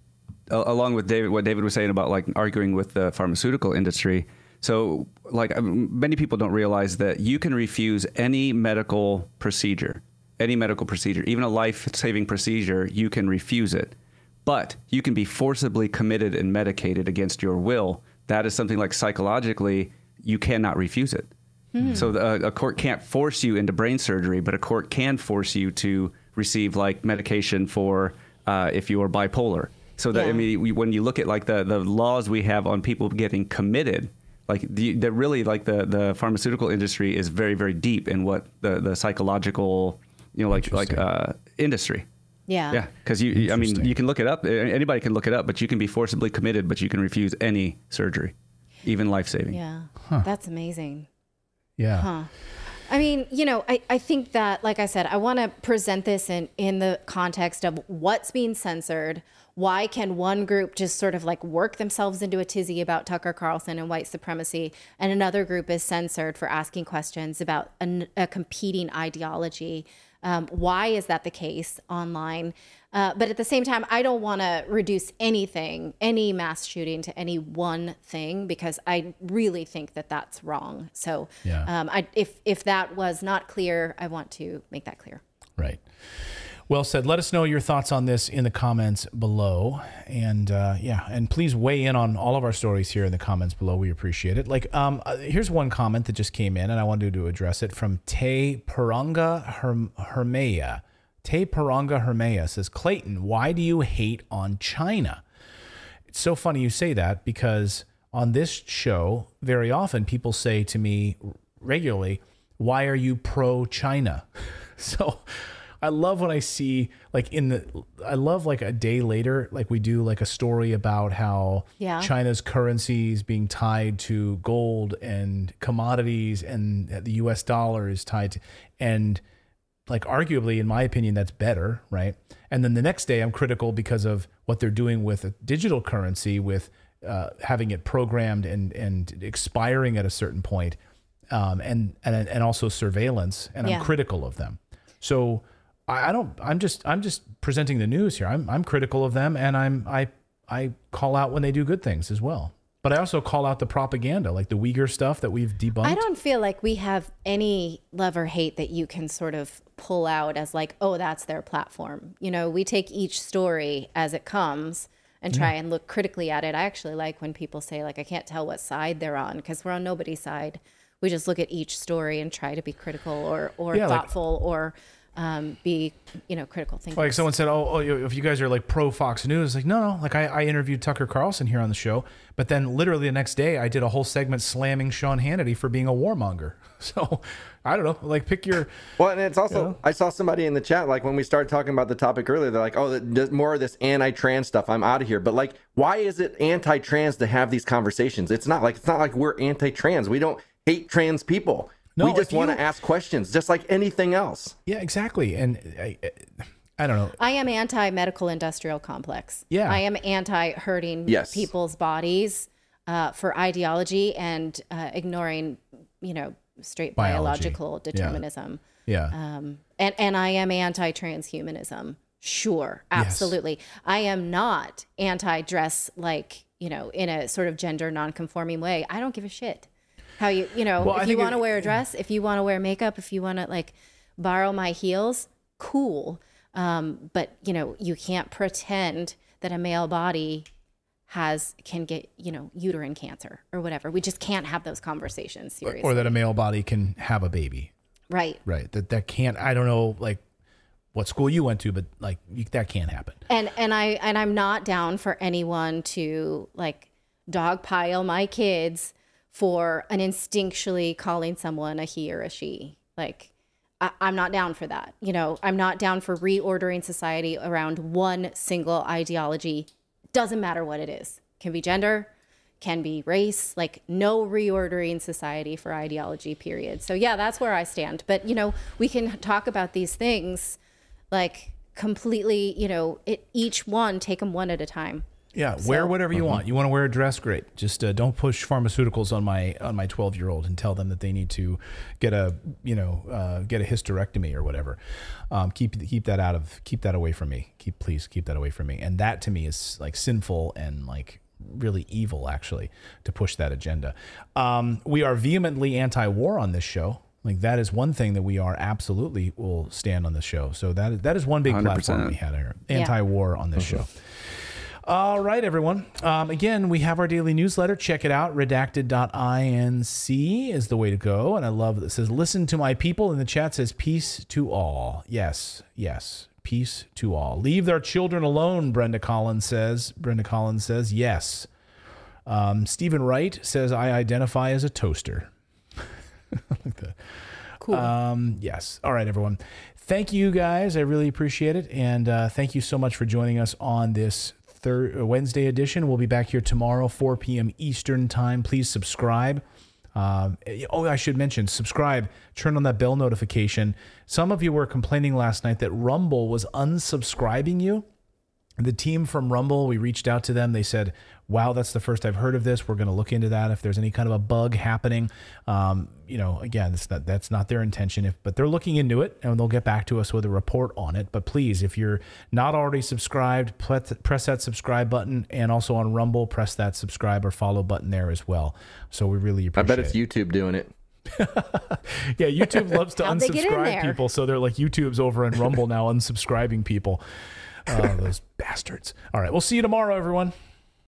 S3: uh, along with David, what David was saying about like arguing with the pharmaceutical industry. So, like um, many people don't realize that you can refuse any medical procedure, any medical procedure, even a life-saving procedure. You can refuse it, but you can be forcibly committed and medicated against your will. That is something like psychologically, you cannot refuse it.
S2: Hmm.
S3: So the, a court can't force you into brain surgery, but a court can force you to receive like medication for uh, if you are bipolar. So that
S2: Yeah.
S3: I mean, we, when you look at like the, the laws we have on people getting committed, like the, the really like the, the pharmaceutical industry is very very deep in what the, the psychological, you know, like like uh, industry.
S2: Yeah.
S3: Yeah, because you, you- I mean, you can look it up. Anybody can look it up, but you can be forcibly committed, but you can refuse any surgery, even life saving.
S2: Yeah.
S1: Huh.
S2: That's amazing.
S1: Yeah.
S2: Huh. I mean, you know, I, I think that, like I said, I want to present this in, in the context of what's being censored, why can one group just sort of like work themselves into a tizzy about Tucker Carlson and white supremacy, and another group is censored for asking questions about a, a competing ideology? Um, why is that the case online? Uh, but at the same time, I don't want to reduce anything, any mass shooting to any one thing, because I really think that that's wrong. So
S1: Yeah.
S2: um, I, if, if that was not clear, I want to make that clear.
S1: Right. Well said. Let us know your thoughts on this in the comments below. And uh, yeah, and please weigh in on all of our stories here in the comments below. We appreciate it. Like, um, uh, here's one comment that just came in, and I wanted to address it from Te Paranga Herm- Hermea. Te Paranga Hermea says, Clayton, why do you hate on China? It's so funny you say that, because on this show, very often people say to me regularly, why are you pro-China? So I love when I see, like, in the, I love like a day later, like we do like a story about how
S2: Yeah.
S1: China's currency is being tied to gold and commodities, and the U S dollar is tied to, and like arguably, in my opinion, that's better, right? And then the next day I'm critical because of what they're doing with a digital currency, with uh, having it programmed and, and expiring at a certain point, um, and, and, and also surveillance, and
S2: Yeah.
S1: I'm critical of them. So I, I don't, I'm just, I'm just presenting the news here. I'm, I'm critical of them, and I'm, I, I call out when they do good things as well. But I also call out the propaganda, like the Uyghur stuff that we've debunked.
S2: I don't feel like we have any love or hate that you can sort of pull out as like, oh, that's their platform. You know, we take each story as it comes and try
S1: Yeah.
S2: and look critically at it. I actually like when people say, like, I can't tell what side they're on, because we're on nobody's side. We just look at each story and try to be critical or, or
S1: Yeah, like-
S2: thoughtful or um, be, you know, critical thinkers.
S1: Like someone said, oh, oh, if you guys are like pro Fox News, like, no, no, like I, I interviewed Tucker Carlson here on the show, but then literally the next day I did a whole segment slamming Sean Hannity for being a warmonger. So I don't know, like pick your.
S4: Well, and it's also,
S1: you know?
S4: I saw somebody in the chat, like when we started talking about the topic earlier, they're like, oh, the- the- more of this anti-trans stuff, I'm out of here. But like, why is it anti-trans to have these conversations? It's not like, it's not like we're anti-trans. We don't hate trans people.
S1: No,
S4: we just
S1: if
S4: want
S1: you-
S4: to ask questions, just like anything else.
S1: Yeah, exactly. And I, I don't know.
S2: I am anti-medical industrial complex.
S1: Yeah.
S2: I am anti-hurting
S1: Yes.
S2: people's bodies uh, for ideology and uh, ignoring, you know, straight
S1: Biology.
S2: biological
S1: Yeah.
S2: determinism.
S1: Yeah.
S2: Um, and, and I am anti-transhumanism. Sure. Absolutely. I am not anti-dress, like, you know, in a sort of gender non-conforming way. I don't give a shit. How you, you know,
S1: Well, I
S2: if you
S1: think
S2: want to
S1: it-
S2: wear a dress, if you want to wear makeup, if you want to like borrow my heels, cool. Um, but you know, you can't pretend that a male body has, can get, you know, uterine cancer or whatever. We just can't have those conversations seriously.
S1: Or that a male body can have a baby.
S2: Right.
S1: Right. That that can't, I don't know, like what school you went to, but like you, that can't happen.
S2: And, and I, and I'm not down for anyone to like dogpile my kids for an instinctually calling someone a he or a she. Like, I, I'm not down for that. You know, I'm not down for reordering society around one single ideology. Doesn't matter what it is. Can be gender, can be race, like no reordering society for ideology, period. So yeah, that's where I stand. But, you know, we can talk about these things like completely, you know, it, each one, take them one at a time.
S1: Yeah, wear
S2: So-
S1: whatever you want. You want to wear a dress, great. Just uh, don't push pharmaceuticals on my on my twelve year old and tell them that they need to get a you know uh, get a hysterectomy or whatever. Um, keep keep that out of keep that away from me. Keep please keep that away from me. And that to me is like sinful and like really evil, actually, to push that agenda. Um, we are vehemently anti-war on this show. Like that is one thing that we are absolutely will stand on this show. So that that is one big
S3: one hundred percent.
S1: platform we had here.
S3: Yeah.
S1: Anti-war on this show. All right, everyone. Um, again, we have our daily newsletter. Check it out. redacted dot inc is the way to go. And I love that it says, listen to my people. In the chat says, peace to all. Yes, yes. Peace to all. Leave their children alone, Brenda Collins says. Brenda Collins says, yes. Um, Stephen Wright says, I identify as a toaster. like that.
S2: Cool.
S1: Um, yes. All right, everyone. Thank you, guys. I really appreciate it. And uh, thank you so much for joining us on this Thir- Wednesday edition. We'll be back here tomorrow, four p.m. Eastern time. Please subscribe. Um, oh, I should mention, subscribe, turn on that bell notification. Some of you were complaining last night that Rumble was unsubscribing you. The team from Rumble, we reached out to them. They said, wow, that's the first I've heard of this. We're going to look into that. If there's any kind of a bug happening, um, you know, again, that's not, that's not their intention, if, but they're looking into it and they'll get back to us with a report on it. But please, if you're not already subscribed, press that subscribe button, and also on Rumble, press that subscribe or follow button there as well. So we really appreciate it.
S4: I bet it's
S1: it.
S4: YouTube doing it.
S1: Yeah, YouTube loves to
S2: How'd they get in
S1: unsubscribe
S2: there?
S1: people. So they're like, YouTube's over in Rumble now unsubscribing people. Oh, those bastards. All right, we'll see you tomorrow, everyone.